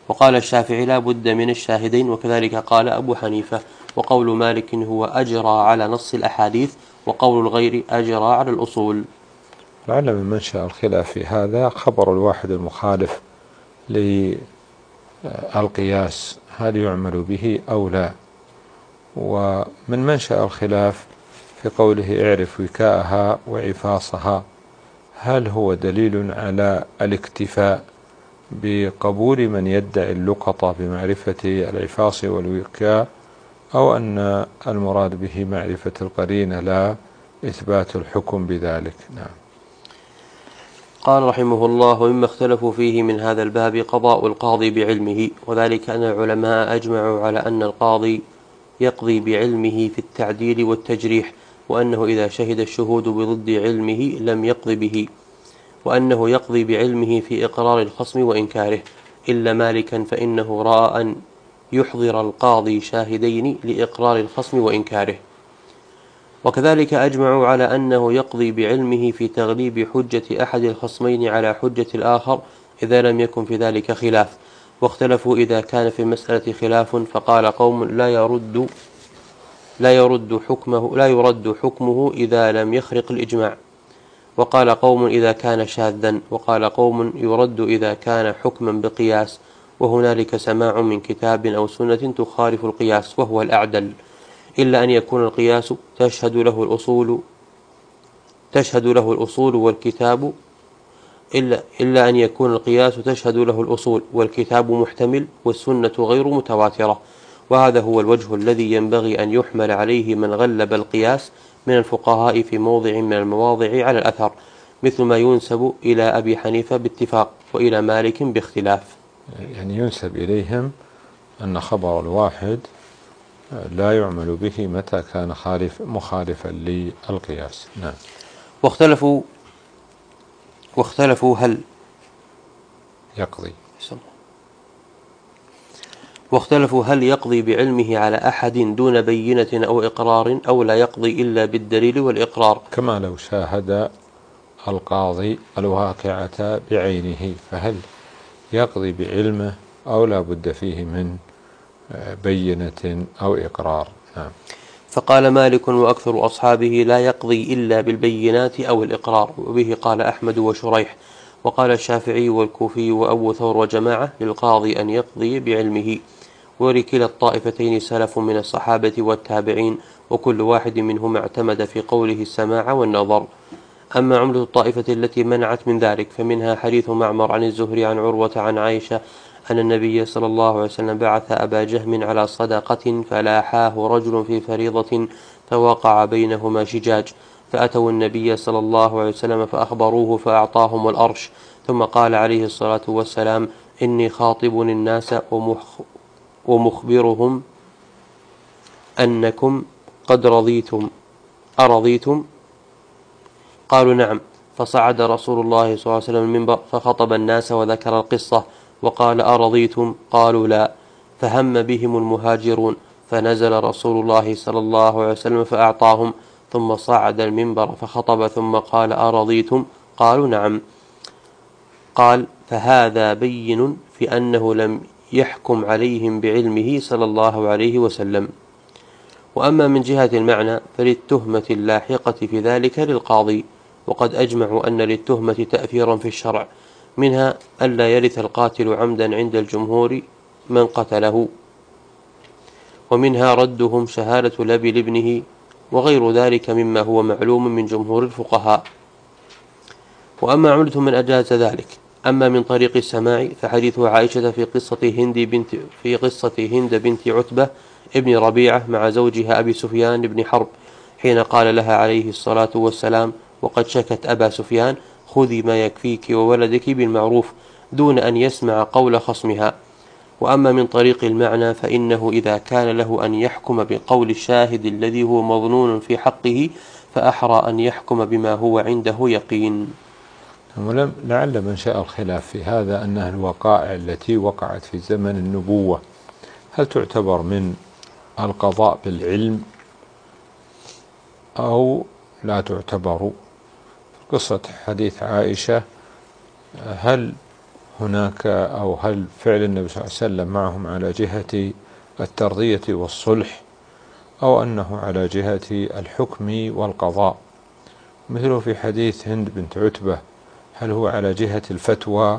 وقال الشافعي لا بد من الشاهدين، وكذلك قال أبو حنيفة. وقول مالك هو أجرى على نص الأحاديث، وقول الغير أجرى على الأصول. لعل من منشأ الخلاف في هذا خبر الواحد المخالف للقياس هل يعمل به أو لا. ومن منشأ الخلاف في قوله اعرف وكاءها وعفاصها، هل هو دليل على الاكتفاء بقبول من يدعي اللقطة بمعرفة العفاص والوكاء، أو أن المراد به معرفة القرينة لا إثبات الحكم بذلك؟ نعم. قال رحمه الله: ومما اختلفوا فيه من هذا الباب قضاء القاضي بعلمه، وذلك أن العلماء أجمعوا على أن القاضي يقضي بعلمه في التعديل والتجريح، وأنه إذا شهد الشهود بضد علمه لم يقض به، وأنه يقضي بعلمه في إقرار الخصم وإنكاره، إلا مالكا فإنه رأى أن يحضر القاضي شاهدين لإقرار الخصم وإنكاره. وكذلك أجمعوا على أنه يقضي بعلمه في تغليب حجة أحد الخصمين على حجة الآخر إذا لم يكن في ذلك خلاف. واختلفوا إذا كان في المسألة خلاف، فقال قوم لا يرد حكمه إذا لم يخرق الإجماع، وقال قوم إذا كان شاذا، وقال قوم يرد إذا كان حكما بقياس، وهنالك سماع من كتاب أو سنة تخالف القياس وهو الأعدل، إلا أن يكون القياس تشهد له الأصول والكتاب إلا أن يكون القياس تشهد له الأصول والكتاب محتمل والسنة غير متواترة. وهذا هو الوجه الذي ينبغي أن يحمل عليه من غلب القياس من الفقهاء في موضع من المواضع على الأثر، مثل ما ينسب إلى أبي حنيفة باتفاق وإلى مالك باختلاف. يعني ينسب إليهم أن خبر الواحد لا يعمل به متى كان مخالفا للقياس. نعم. واختلفوا هل يقضي بعلمه على أحد دون بينة أو إقرار، أو لا يقضي إلا بالدليل والإقرار، كما لو شاهد القاضي الواقعة بعينه، فهل يقضي بعلمه أو لا بد فيه من بينة أو إقرار؟ نعم. فقال مالك وأكثر أصحابه لا يقضي إلا بالبينات أو الإقرار، وبه قال أحمد وشريح. وقال الشافعي والكوفي وأبو ثور وجماعة للقاضي أن يقضي بعلمه. ولكلا الطائفتين سلف من الصحابة والتابعين، وكل واحد منهم اعتمد في قوله السماع والنظر. أما عملة الطائفة التي منعت من ذلك فمنها حديث معمر عن الزهري عن عروة عن عائشة أن النبي صلى الله عليه وسلم بعث أبا جهم على صدقة فلاحاه رجل في فريضة فوقع بينهما شجاج، فأتوا النبي صلى الله عليه وسلم فأخبروه فأعطاهم الأرش، ثم قال عليه الصلاة والسلام: إني خاطب الناس ومخبرهم أنكم قد أرضيتم؟ قالوا نعم. فصعد رسول الله صلى الله عليه وسلم المنبر فخطب الناس وذكر القصة وقال: أرضيتم؟ قالوا لا. فهم بهم المهاجرون، فنزل رسول الله صلى الله عليه وسلم فأعطاهم، ثم صعد المنبر فخطب ثم قال: أرضيتم؟ قالوا نعم. قال: فهذا بين في أنه لم يحكم عليهم بعلمه صلى الله عليه وسلم. وأما من جهة المعنى فللتهمة اللاحقة في ذلك للقاضي، وقد أجمعوا أن للتهمة تأثيرا في الشرع، منها ألا يرث القاتل عمدا عند الجمهور من قتله، ومنها ردهم شهادة الأب لابنه، وغير ذلك مما هو معلوم من جمهور الفقهاء. وأما عملة من أجاز ذلك. أما من طريق السماع فحديث عائشة في قصة هند بنت عتبة ابن ربيعة مع زوجها أبي سفيان بن حرب، حين قال لها عليه الصلاة والسلام وقد شكت أبا سفيان: خذي ما يكفيك وولدك بالمعروف، دون أن يسمع قول خصمها. وأما من طريق المعنى فإنه إذا كان له أن يحكم بقول الشاهد الذي هو مظنون في حقه فأحرى أن يحكم بما هو عنده يقين. لعل منشأ الخلاف في هذا أن الوقائع التي وقعت في زمن النبوة هل تعتبر من القضاء بالعلم أو لا تعتبر؟ قصة حديث عائشة هل هناك أو هل فعل النبي صلى الله عليه وسلم معهم على جهة الترضية والصلح، أو أنه على جهة الحكم والقضاء، مثل في حديث هند بنت عتبة، هل هو على جهة الفتوى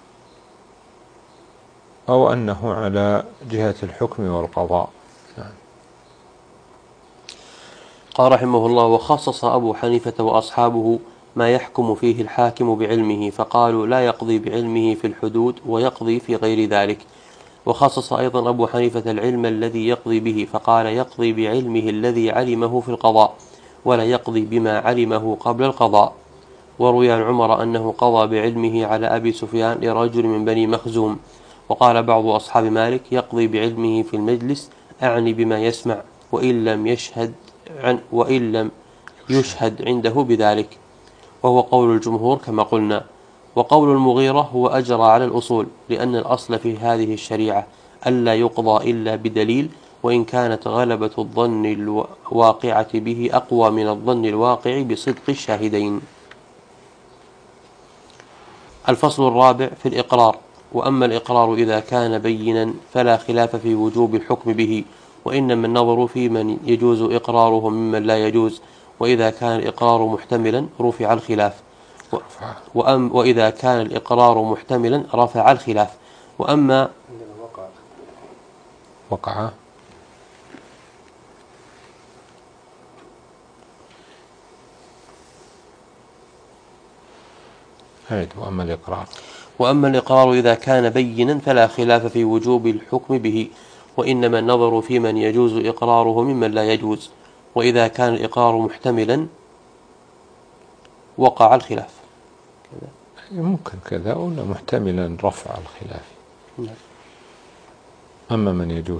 أو أنه على جهة الحكم والقضاء؟ قال رحمه الله: وخصص أبو حنيفة وأصحابه ما يحكم فيه الحاكم بعلمه، فقالوا لا يقضي بعلمه في الحدود ويقضي في غير ذلك. وخصص أيضا أبو حنيفة العلم الذي يقضي به، فقال يقضي بعلمه الذي علمه في القضاء، ولا يقضي بما علمه قبل القضاء. وروي عن عمر أنه قضى بعلمه على أبي سفيان لرجل من بني مخزوم. وقال بعض أصحاب مالك يقضي بعلمه في المجلس، أعني بما يسمع، وإن لم يشهد عنده بذلك، وهو قول الجمهور كما قلنا. وقول المغيرة هو أجرى على الأصول، لأن الأصل في هذه الشريعة ألا يقضى إلا بدليل، وإن كانت غلبة الظن الواقعة به أقوى من الظن الواقع بصدق الشاهدين. الفصل الرابع في الإقرار. وأما الإقرار إذا كان بينا فلا خلاف في وجوب الحكم به، وإنما النظر في من يجوز إقراره ممن لا يجوز. وإذا كان الإقرار محتملا رفع الخلاف، وإذا كان الإقرار محتملا رفع الخلاف. وأما وقع وأما الإقرار إذا كان بينا فلا خلاف في وجوب الحكم به، وإنما النظر في من يجوز إقراره ممن لا يجوز. وإذا كان الإقرار محتملا وقع الخلاف. ممكن كذا، ولا محتملا رفع الخلاف. أما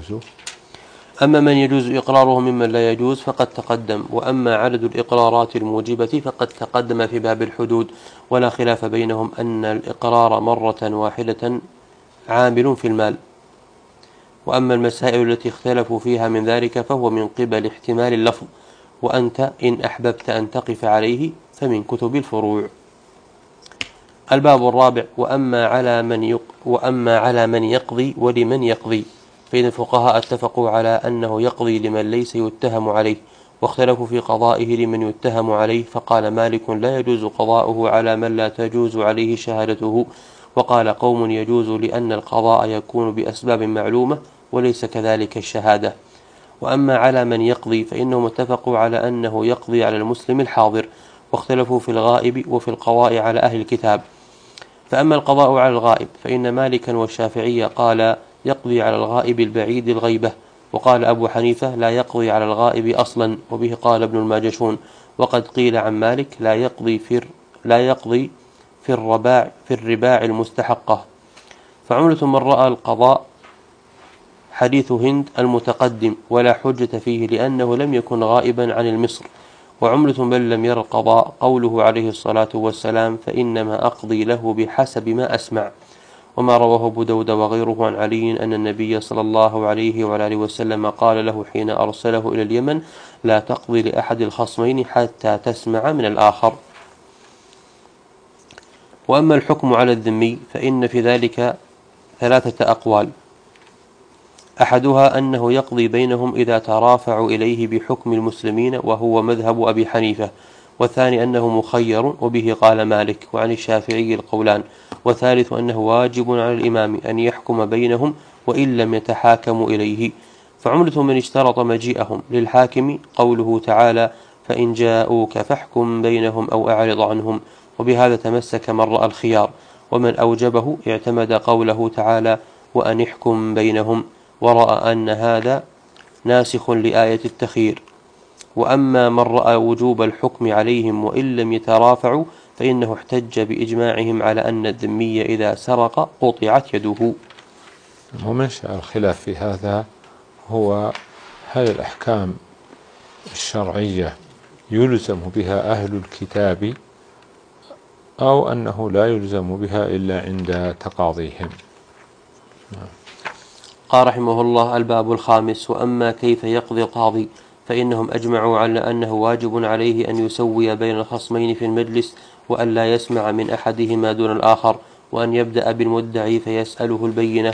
من يجوز إقراره ممن لا يجوز فقد تقدم. وأما عدد الإقرارات الموجبة فقد تقدم في باب الحدود، ولا خلاف بينهم أن الإقرار مرة واحدة عامل في المال. وأما المسائل التي اختلفوا فيها من ذلك فهو من قبل احتمال اللفظ، وأنت إن أحببت أن تقف عليه فمن كتب الفروع. الباب الرابع. وأما على من يقضي ولمن يقضي، فإن الفقهاء اتفقوا على أنه يقضي لمن ليس يتهم عليه، واختلفوا في قضائه لمن يتهم عليه، فقال مالك لا يجوز قضاؤه على من لا تجوز عليه شهادته، وقال قوم يجوز لأن القضاء يكون بأسباب معلومة وليس كذلك الشهادة. وأما على من يقضي فإنهم اتفقوا على أنه يقضي على المسلم الحاضر، واختلفوا في الغائب وفي القضاء على أهل الكتاب. فأما القضاء على الغائب فإن مالكا والشافعية قال يقضي على الغائب البعيد الغيبة، وقال أبو حنيفة لا يقضي على الغائب أصلا، وبه قال ابن الماجشون. وقد قيل عن مالك لا يقضي في الرباع المستحقة. فعملة من رأى القضاء حديث هند المتقدم ولا حجة فيه لأنه لم يكن غائبا عن المصر. وعملة من لم ير القضاء قوله عليه الصلاة والسلام فإنما أقضي له بحسب ما أسمع. وما رواه أبو داود وغيره عن علي أن النبي صلى الله عليه وعلى آله وسلم قال له حين أرسله إلى اليمن لا تقضي لأحد الخصمين حتى تسمع من الآخر. وأما الحكم على الذمي فإن في ذلك 3 أقوال، أحدها أنه يقضي بينهم إذا ترافعوا إليه بحكم المسلمين، وهو مذهب أبي حنيفة. والثاني أنه مخير، وبه قال مالك، وعن الشافعي القولان. وثالث أنه واجب على الإمام أن يحكم بينهم وإن لم يتحاكموا إليه. فعملة من اشترط مجيئهم للحاكم قوله تعالى فإن جاءوك فاحكم بينهم أو أعرض عنهم، وبهذا تمسك من رأى الخيار. ومن أوجبه اعتمد قوله تعالى وأن احكم بينهم، ورأى أن هذا ناسخ لآية التخيير. وأما من رأى وجوب الحكم عليهم وإن لم يترافعوا فإنه احتج بإجماعهم على أن الذمي إذا سرق قطعت يده. ومنشأ الخلاف في هذا هو هل الأحكام الشرعية يلزم بها أهل الكتاب أو أنه لا يلزم بها إلا عند تقاضيهم. قال رحمه الله: الباب الخامس. وأما كيف يقضي القاضي فإنهم أجمعوا على أنه واجب عليه أن يسوي بين الخصمين في المجلس، وأن لا يسمع من أحدهما دون الآخر، وأن يبدأ بالمدعي فيسأله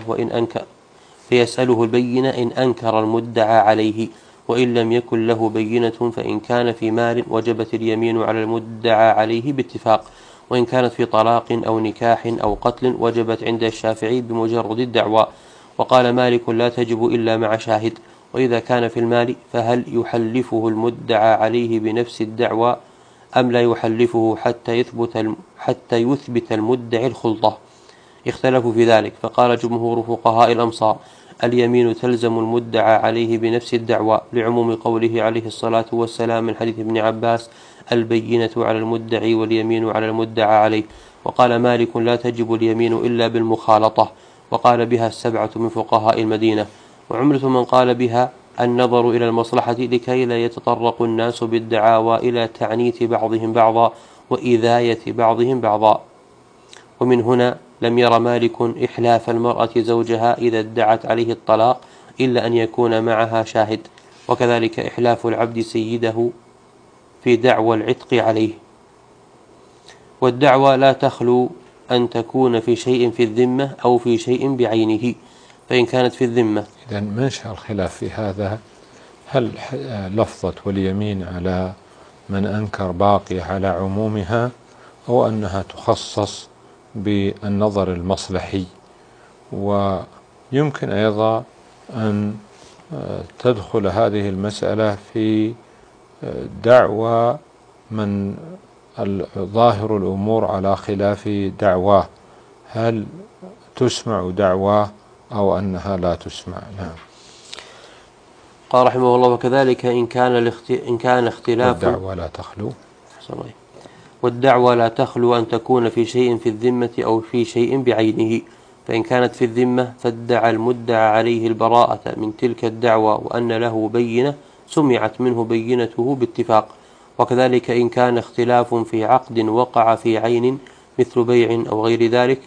البينة إن أنكر المدعى عليه، وإن لم يكن له بينة فإن كان في مال وجبت اليمين على المدعى عليه باتفاق، وإن كانت في طلاق أو نكاح أو قتل وجبت عند الشافعي بمجرد الدعوى. وقال مالك لا تجب إلا مع شاهد. وإذا كان في المال فهل يحلفه المدعى عليه بنفس الدعوى أم لا يحلفه حتى يثبت المدعي الخلطة؟ اختلفوا في ذلك، فقال جمهور فقهاء الأمصار اليمين تلزم المدعى عليه بنفس الدعوى، لعموم قوله عليه الصلاة والسلام من حديث ابن عباس البينة على المدعي واليمين على المدعى عليه. وقال مالك لا تجب اليمين إلا بالمخالطة، وقال بها 7 من فقهاء المدينة. وعملة من قال بها النظر إلى المصلحة لكي لا يتطرق الناس بالدعاوى إلى تعنيت بعضهم بعضا وإذاية بعضهم بعضا. ومن هنا لم ير مالك إحلاف المرأة زوجها إذا ادعت عليه الطلاق إلا أن يكون معها شاهد، وكذلك إحلاف العبد سيده في دعوى العتق عليه. والدعوى لا تخلو أن تكون في شيء في الذمة أو في شيء بعينه، فإن كانت في الذمة. إذن منشأ الخلاف في هذا هل لفظة واليمين على من أنكر باقي على عمومها، أو أنها تخصص بالنظر المصلحي؟ ويمكن أيضا أن تدخل هذه المسألة في دعوى من ظاهر الأمور على خلاف دعواه، هل تسمع دعواه أو أنها لا تسمع؟ نعم. قال رحمه الله وكذلك إن كان اختلاف والدعوى لا تخلو أن تكون في شيء في الذمة أو في شيء بعينه، فإن كانت في الذمة فادعى المدعى عليه البراءة من تلك الدعوى وأن له بينة سمعت منه بينته باتفاق. وكذلك إن كان اختلاف في عقد وقع في عين مثل بيع أو غير ذلك.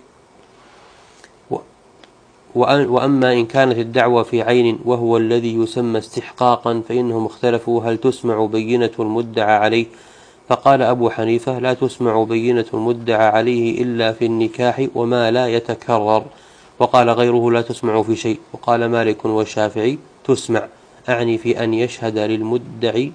وأما إن كانت الدعوى في عين وهو الذي يسمى استحقاقا فإنهم اختلفوا هل تسمع بينة المدعى عليه، فقال أبو حنيفة لا تسمع بينة المدعى عليه إلا في النكاح وما لا يتكرر، وقال غيره لا تسمع في شيء. وقال مالك والشافعي تسمع، أعني في أن يشهد للمدعي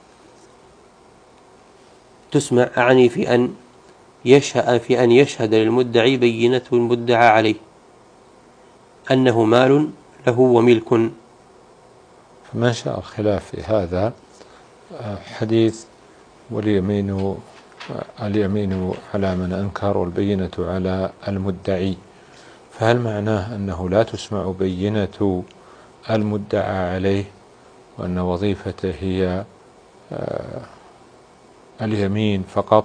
تسمع أعني في أن يشهد للمدعي بينة المدعى عليه أنه مال له وملك. فمنشأ الخلاف في هذا حديث واليمين على من أنكر والبينة على المدعي، فهل معناه أنه لا تسمع بينة المدعى عليه وأن وظيفته هي اليمين فقط؟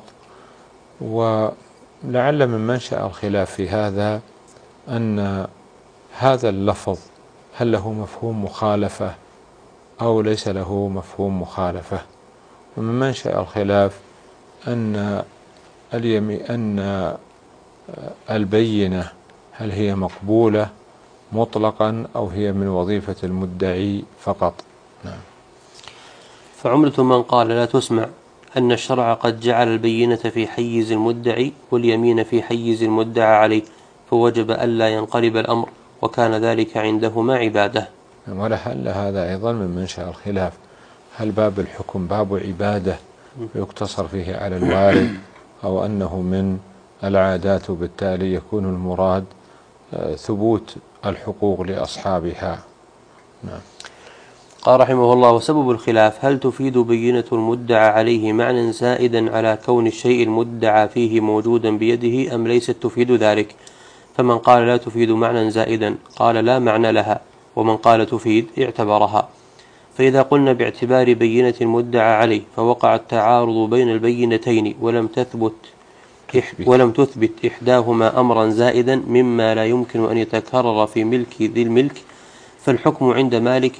ولعل من منشأ الخلاف في هذا أن هذا اللفظ هل له مفهوم مخالفة أو ليس له مفهوم مخالفة؟ ومن منشأ الخلاف أن البينة هل هي مقبولة مطلقا أو هي من وظيفة المدعي فقط؟ نعم. فعملة من قال لا تسمع أن الشرع قد جعل البينة في حيز المدعي واليمين في حيز المدعى عليه، فوجب ألا ينقلب الأمر، وكان ذلك عندهما عبادة. ولعل هذا أيضا من منشأ الخلاف، هل باب الحكم باب عبادة يقتصر فيه على الوارد، أو أنه من العادات وبالتالي يكون المراد ثبوت الحقوق لأصحابها؟ نعم. قال رحمه الله وسبب الخلاف هل تفيد بينة المدعى عليه معنى زائدا على كون الشيء المدعى فيه موجودا بيده أم ليست تفيد ذلك؟ فمن قال لا تفيد معنى زائدا قال لا معنى لها، ومن قال تفيد اعتبرها. فإذا قلنا باعتبار بينة المدعى عليه فوقع التعارض بين البينتين ولم تثبت إحداهما أمرا زائدا مما لا يمكن أن يتكرر في ملك ذي الملك، فالحكم عند مالك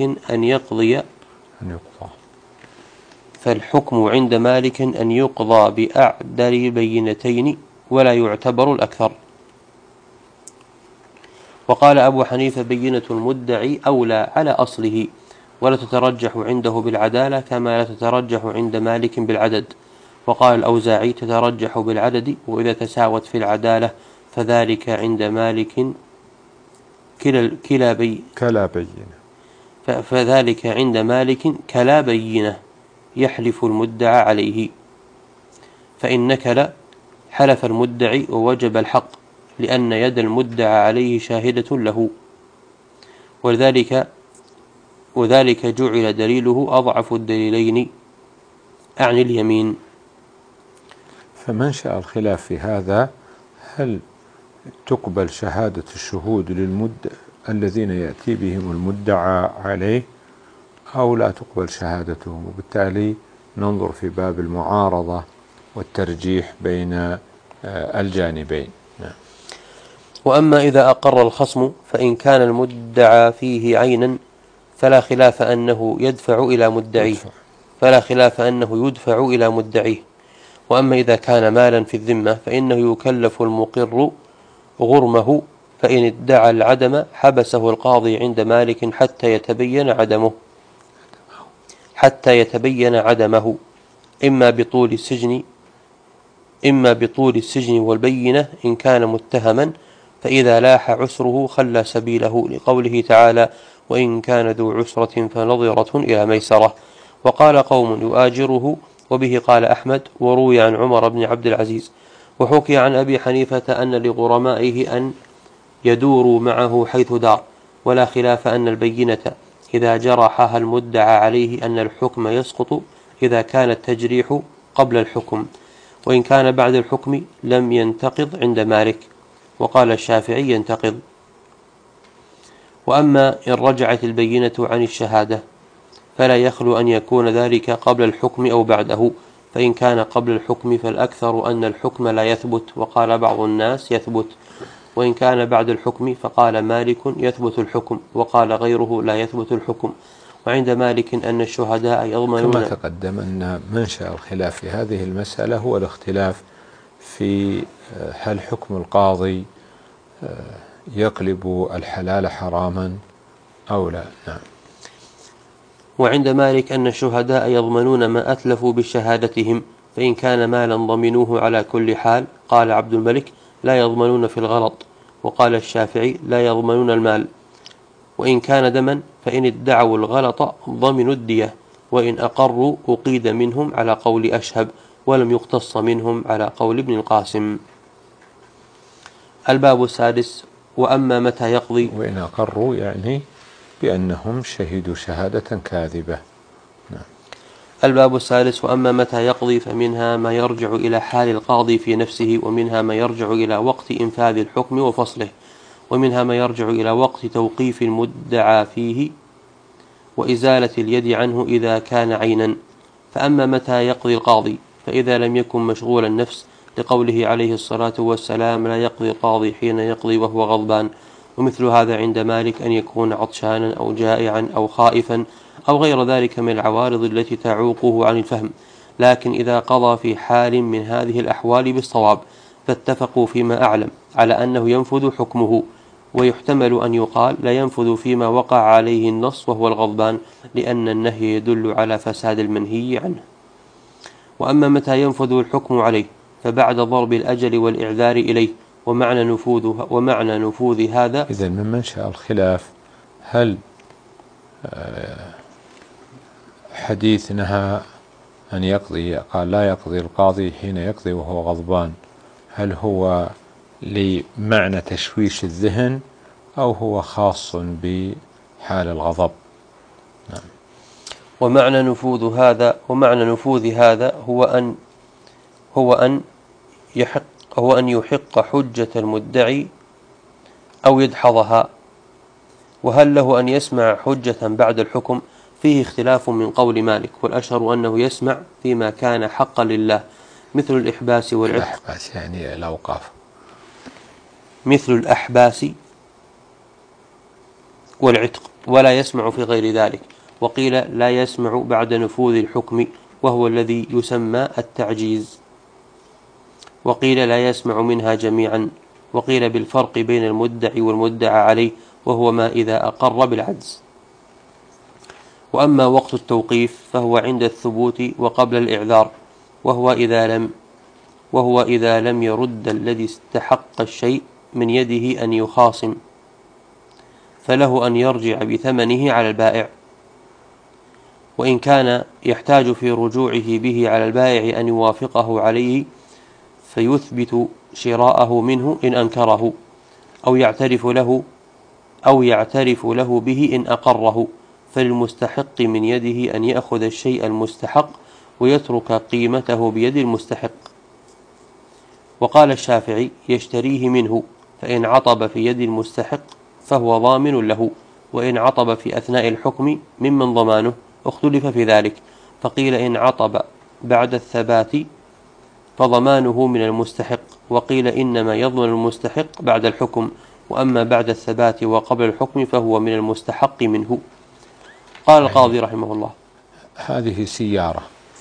أن يقضى بأعدل بينتين ولا يعتبر الأكثر. وقال أبو حنيفة بينة المدعي أولى على أصله ولا تترجح عنده بالعدالة كما لا تترجح عند مالك بالعدد. وقال الأوزاعي تترجح بالعدد، وإذا تساوت في العدالة فذلك عند مالك فذلك عند مالك كلا بينة يحلف المدعى عليه، فإن نكل حلف المدعي ووجب الحق، لأن يد المدعى عليه شاهدة له، وذلك جعل دليله أضعف الدليلين أعني اليمين. فمنشأ الخلاف في هذا هل تقبل شهادة الشهود الذين يأتي بهم المدعى عليه أو لا تقبل شهادتهم، وبالتالي ننظر في باب المعارضة والترجيح بين الجانبين. وأما إذا أقر الخصم فإن كان المدعى فيه عينا فلا خلاف أنه يدفع إلى مدعيه، وأما إذا كان مالا في الذمة فإنه يكلف المقر غرمه، فإن ادعى العدم حبسه القاضي عند مالك حتى يتبين عدمه إما بطول السجن والبينة إن كان متهما، فإذا لاح عسره خلى سبيله، لقوله تعالى: وإن كان ذو عسرة فنظرة إلى ميسرة. وقال قوم يؤاجره، وبه قال أحمد، وروي عن عمر بن عبد العزيز، وحكي عن أبي حنيفة أن لغرمائه أن يدوروا معه حيث دار، ولا خلاف أن البينة إذا جرحها المدعى عليه أن الحكم يسقط إذا كان التجريح قبل الحكم، وإن كان بعد الحكم لم ينتقض عند مالك، وقال الشافعي ينتقض. وأما إن رجعت البينة عن الشهادة فلا يخلو أن يكون ذلك قبل الحكم أو بعده، فإن كان قبل الحكم فالأكثر أن الحكم لا يثبت، وقال بعض الناس يثبت، وإن كان بعد الحكم فقال مالك يثبت الحكم، وقال غيره لا يثبت الحكم. وعند مالك أن الشهداء يضمنون. كما تقدم أن منشأ الخلاف في هذه المسألة هو الاختلاف في هل حكم القاضي يقلب الحلال حراما أو لا. نعم. وعند مالك أن الشهداء يضمنون ما أتلفوا بشهادتهم، فإن كان مالا ضمنوه على كل حال، قال عبد الملك: لا يضمنون في الغلط، وقال الشافعي: لا يضمنون المال. وإن كان دما فإن ادعوا الغلط ضمنوا الدية، وإن أقروا أقيد منهم على قول أشهب، ولم يقتص منهم على قول ابن القاسم. الباب السادس: وأما متى يقضي. وإن أقروا يعني بأنهم شهدوا شهادة كاذبة. نعم. الباب السادس: وأما متى يقضي فمنها ما يرجع إلى حال القاضي في نفسه، ومنها ما يرجع إلى وقت إنفاذ الحكم وفصله، ومنها ما يرجع إلى وقت توقيف المدعى فيه وإزالة اليد عنه إذا كان عينا. فأما متى يقضي القاضي فإذا لم يكن مشغول النفس، لقوله عليه الصلاة والسلام: لا يقضي القاضي حين يقضي وهو غضبان. ومثل هذا عند مالك أن يكون عطشانا أو جائعا أو خائفا أو غير ذلك من العوارض التي تعوقه عن الفهم، لكن إذا قضى في حال من هذه الأحوال بالصواب فاتفقوا فيما أعلم على أنه ينفذ حكمه، ويحتمل أن يقال لا ينفذ فيما وقع عليه النص وهو الغضبان، لأن النهي يدل على فساد المنهي عنه. وأما متى ينفذ الحكم عليه فبعد ضرب الأجل والإعذار إليه، ومعنى نفوذ هذا. إذن من منشأ الخلاف هل حديث نهى أن يقضي، قال لا يقضي القاضي حين يقضي وهو غضبان، هل هو لمعنى تشويش الذهن أو هو خاص بحال الغضب؟ نعم. ومعنى نفوذ هذا هو أن يحق حجة المدعي أو يدحضها. وهل له أن يسمع حجة بعد الحكم؟ فيه اختلاف من قول مالك، والأشهر أنه يسمع فيما كان حقا لله، مثل الإحباس والعتق. الإحباس يعني الأوقاف. مثل الأحباس والعتق، ولا يسمع في غير ذلك. وقيل لا يسمع بعد نفوذ الحكم، وهو الذي يسمى التعجيز. وقيل لا يسمع منها جميعا. وقيل بالفرق بين المدعي والمدعى عليه، وهو ما إذا أقر بالعجز. وأما وقت التوقيف فهو عند الثبوت وقبل الإعذار، وهو وهو إذا لم يرد الذي استحق الشيء من يده أن يخاصم، فله أن يرجع بثمنه على البائع، وإن كان يحتاج في رجوعه به على البائع أن يوافقه عليه فيثبت شراءه منه إن أنكره، أو يعترف له به إن أقره، فللمستحق من يده أن يأخذ الشيء المستحق ويترك قيمته بيد المستحق. وقال الشافعي: يشتريه منه، فإن عطب في يد المستحق فهو ضامن له، وإن عطب في أثناء الحكم ممن ضمانه. اختلف في ذلك، فقيل إن عطب بعد الثبات فضمانه من المستحق، وقيل إنما يضمن المستحق بعد الحكم، وأما بعد الثبات وقبل الحكم فهو من المستحق منه. قال القاضي رحمه الله: هذه سيارة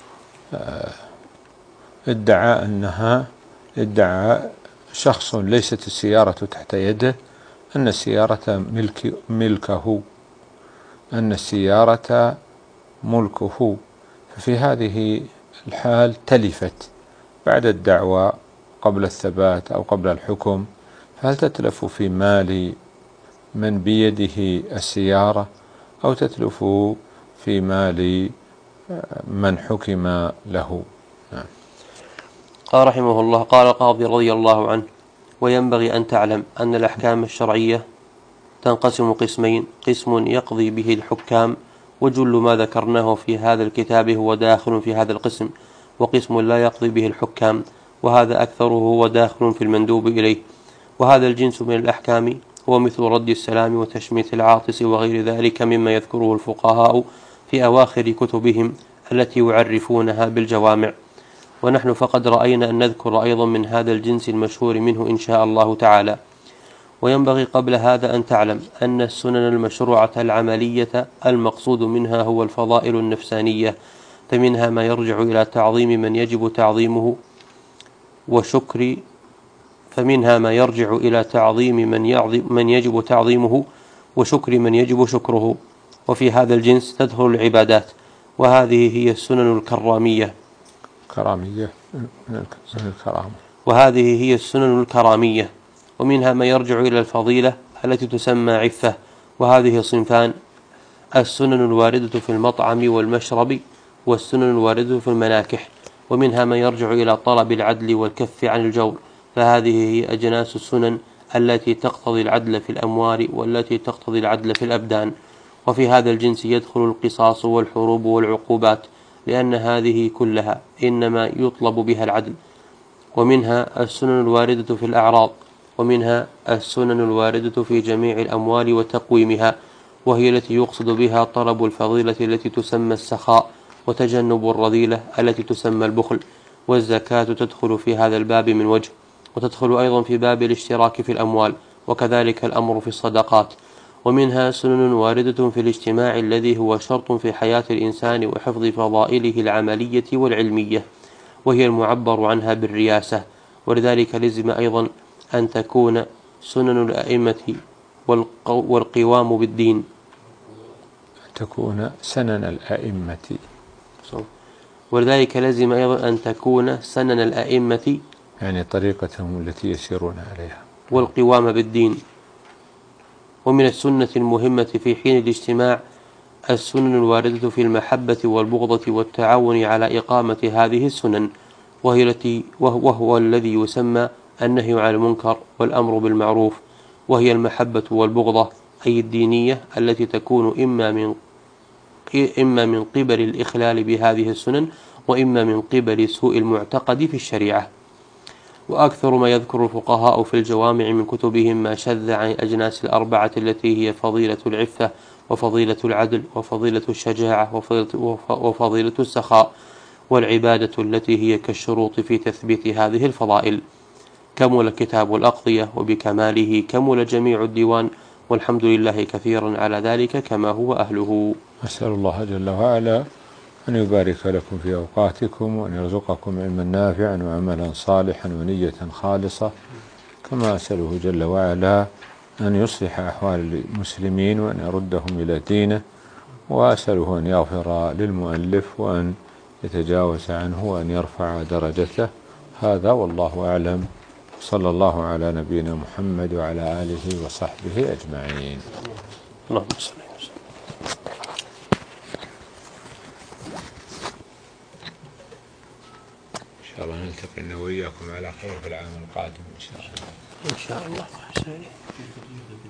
ادعى شخص ليست السيارة تحت يده أن السيارة ملكه، ففي هذه الحال تلفت بعد الدعوى قبل الثبات أو قبل الحكم، فهل تتلف في مال من بيده السيارة أو تتلف في مال من حكم له؟ نعم. قال رحمه الله: قال القاضي رضي الله عنه: وينبغي أن تعلم أن الأحكام الشرعية تنقسم قسمين: قسم يقضي به الحكام، وجل ما ذكرناه في هذا الكتاب هو داخل في هذا القسم، وقسم لا يقضي به الحكام، وهذا أكثره هو داخل في المندوب إليه. وهذا الجنس من الأحكام هو مثل رد السلام وتشميت العاطس وغير ذلك مما يذكره الفقهاء في أواخر كتبهم التي يعرفونها بالجوامع، ونحن فقد رأينا أن نذكر أيضا من هذا الجنس المشهور منه إن شاء الله تعالى. وينبغي قبل هذا أن تعلم أن السنن المشروعة العملية المقصود منها هو الفضائل النفسانية، فمنها ما يرجع إلى تعظيم من يجب تعظيمه وشكر من يجب شكره. وفي هذا الجنس تدخل العبادات، وهذه هي السنن الكرامية، ومنها ما يرجع إلى الفضيلة التي تسمى عفة، وهذه صنفان: السنن الواردة في المطعم والمشرب، والسنن الواردة في المناكح. ومنها ما يرجع إلى طلب العدل والكف عن الجور، فهذه هي أجناس السنن التي تقتضي العدل في الأموال والتي تقتضي العدل في الأبدان. وفي هذا الجنس يدخل القصاص والحروب والعقوبات، لأن هذه كلها إنما يطلب بها العدل. ومنها السنن الواردة في الأعراض، ومنها السنن الواردة في جميع الأموال وتقويمها، وهي التي يقصد بها طلب الفضيلة التي تسمى السخاء، وتجنب الرذيلة التي تسمى البخل. والزكاة تدخل في هذا الباب من وجه، وتدخل أيضا في باب الاشتراك في الأموال، وكذلك الأمر في الصدقات. ومنها سنن واردة في الاجتماع الذي هو شرط في حياة الإنسان وحفظ فضائله العملية والعلمية، وهي المعبر عنها بالرياسة. ولذلك لزم أيضا أن تكون سنن الأئمة والقوام بالدين، ولذلك لزم أيضا أن تكون سنن الأئمة، يعني طريقتهم التي يسيرون عليها، والقوام بالدين. ومن السنة المهمة في حين الاجتماع السنن الواردة في المحبة والبغضة والتعاون على إقامة هذه السنن، وهو الذي يسمى النهي عن المنكر والأمر بالمعروف، وهي المحبة والبغضة أي الدينية التي تكون إما من قبل الإخلال بهذه السنن، وإما من قبل سوء المعتقد في الشريعة. وأكثر ما يذكر الفقهاء في الجوامع من كتبهم ما شذ عن الأجناس الأربعة التي هي فضيلة العفة، وفضيلة العدل، وفضيلة الشجاعة، وفضيلة السخاء، والعبادة التي هي كالشروط في تثبيت هذه الفضائل. كمل كتاب الأقضية، وبكماله كمل جميع الديوان، والحمد لله كثيرا على ذلك كما هو أهله. أسأل الله جل وعلا أن يبارك لكم في أوقاتكم، وأن يرزقكم علما نافعا وعملا صالحا ونية خالصة، كما أسأله جل وعلا أن يصلح أحوال المسلمين وأن يردهم إلى دينه، وأسأله أن يغفر للمؤلف وأن يتجاوز عنه وأن يرفع درجته. هذا والله أعلم. صلى الله على نبينا محمد وعلى آله وصحبه أجمعين. اللهم صل وسلم. إن شاء الله نلتقي وإياكم على خير في العام القادم إن شاء الله. إن شاء الله.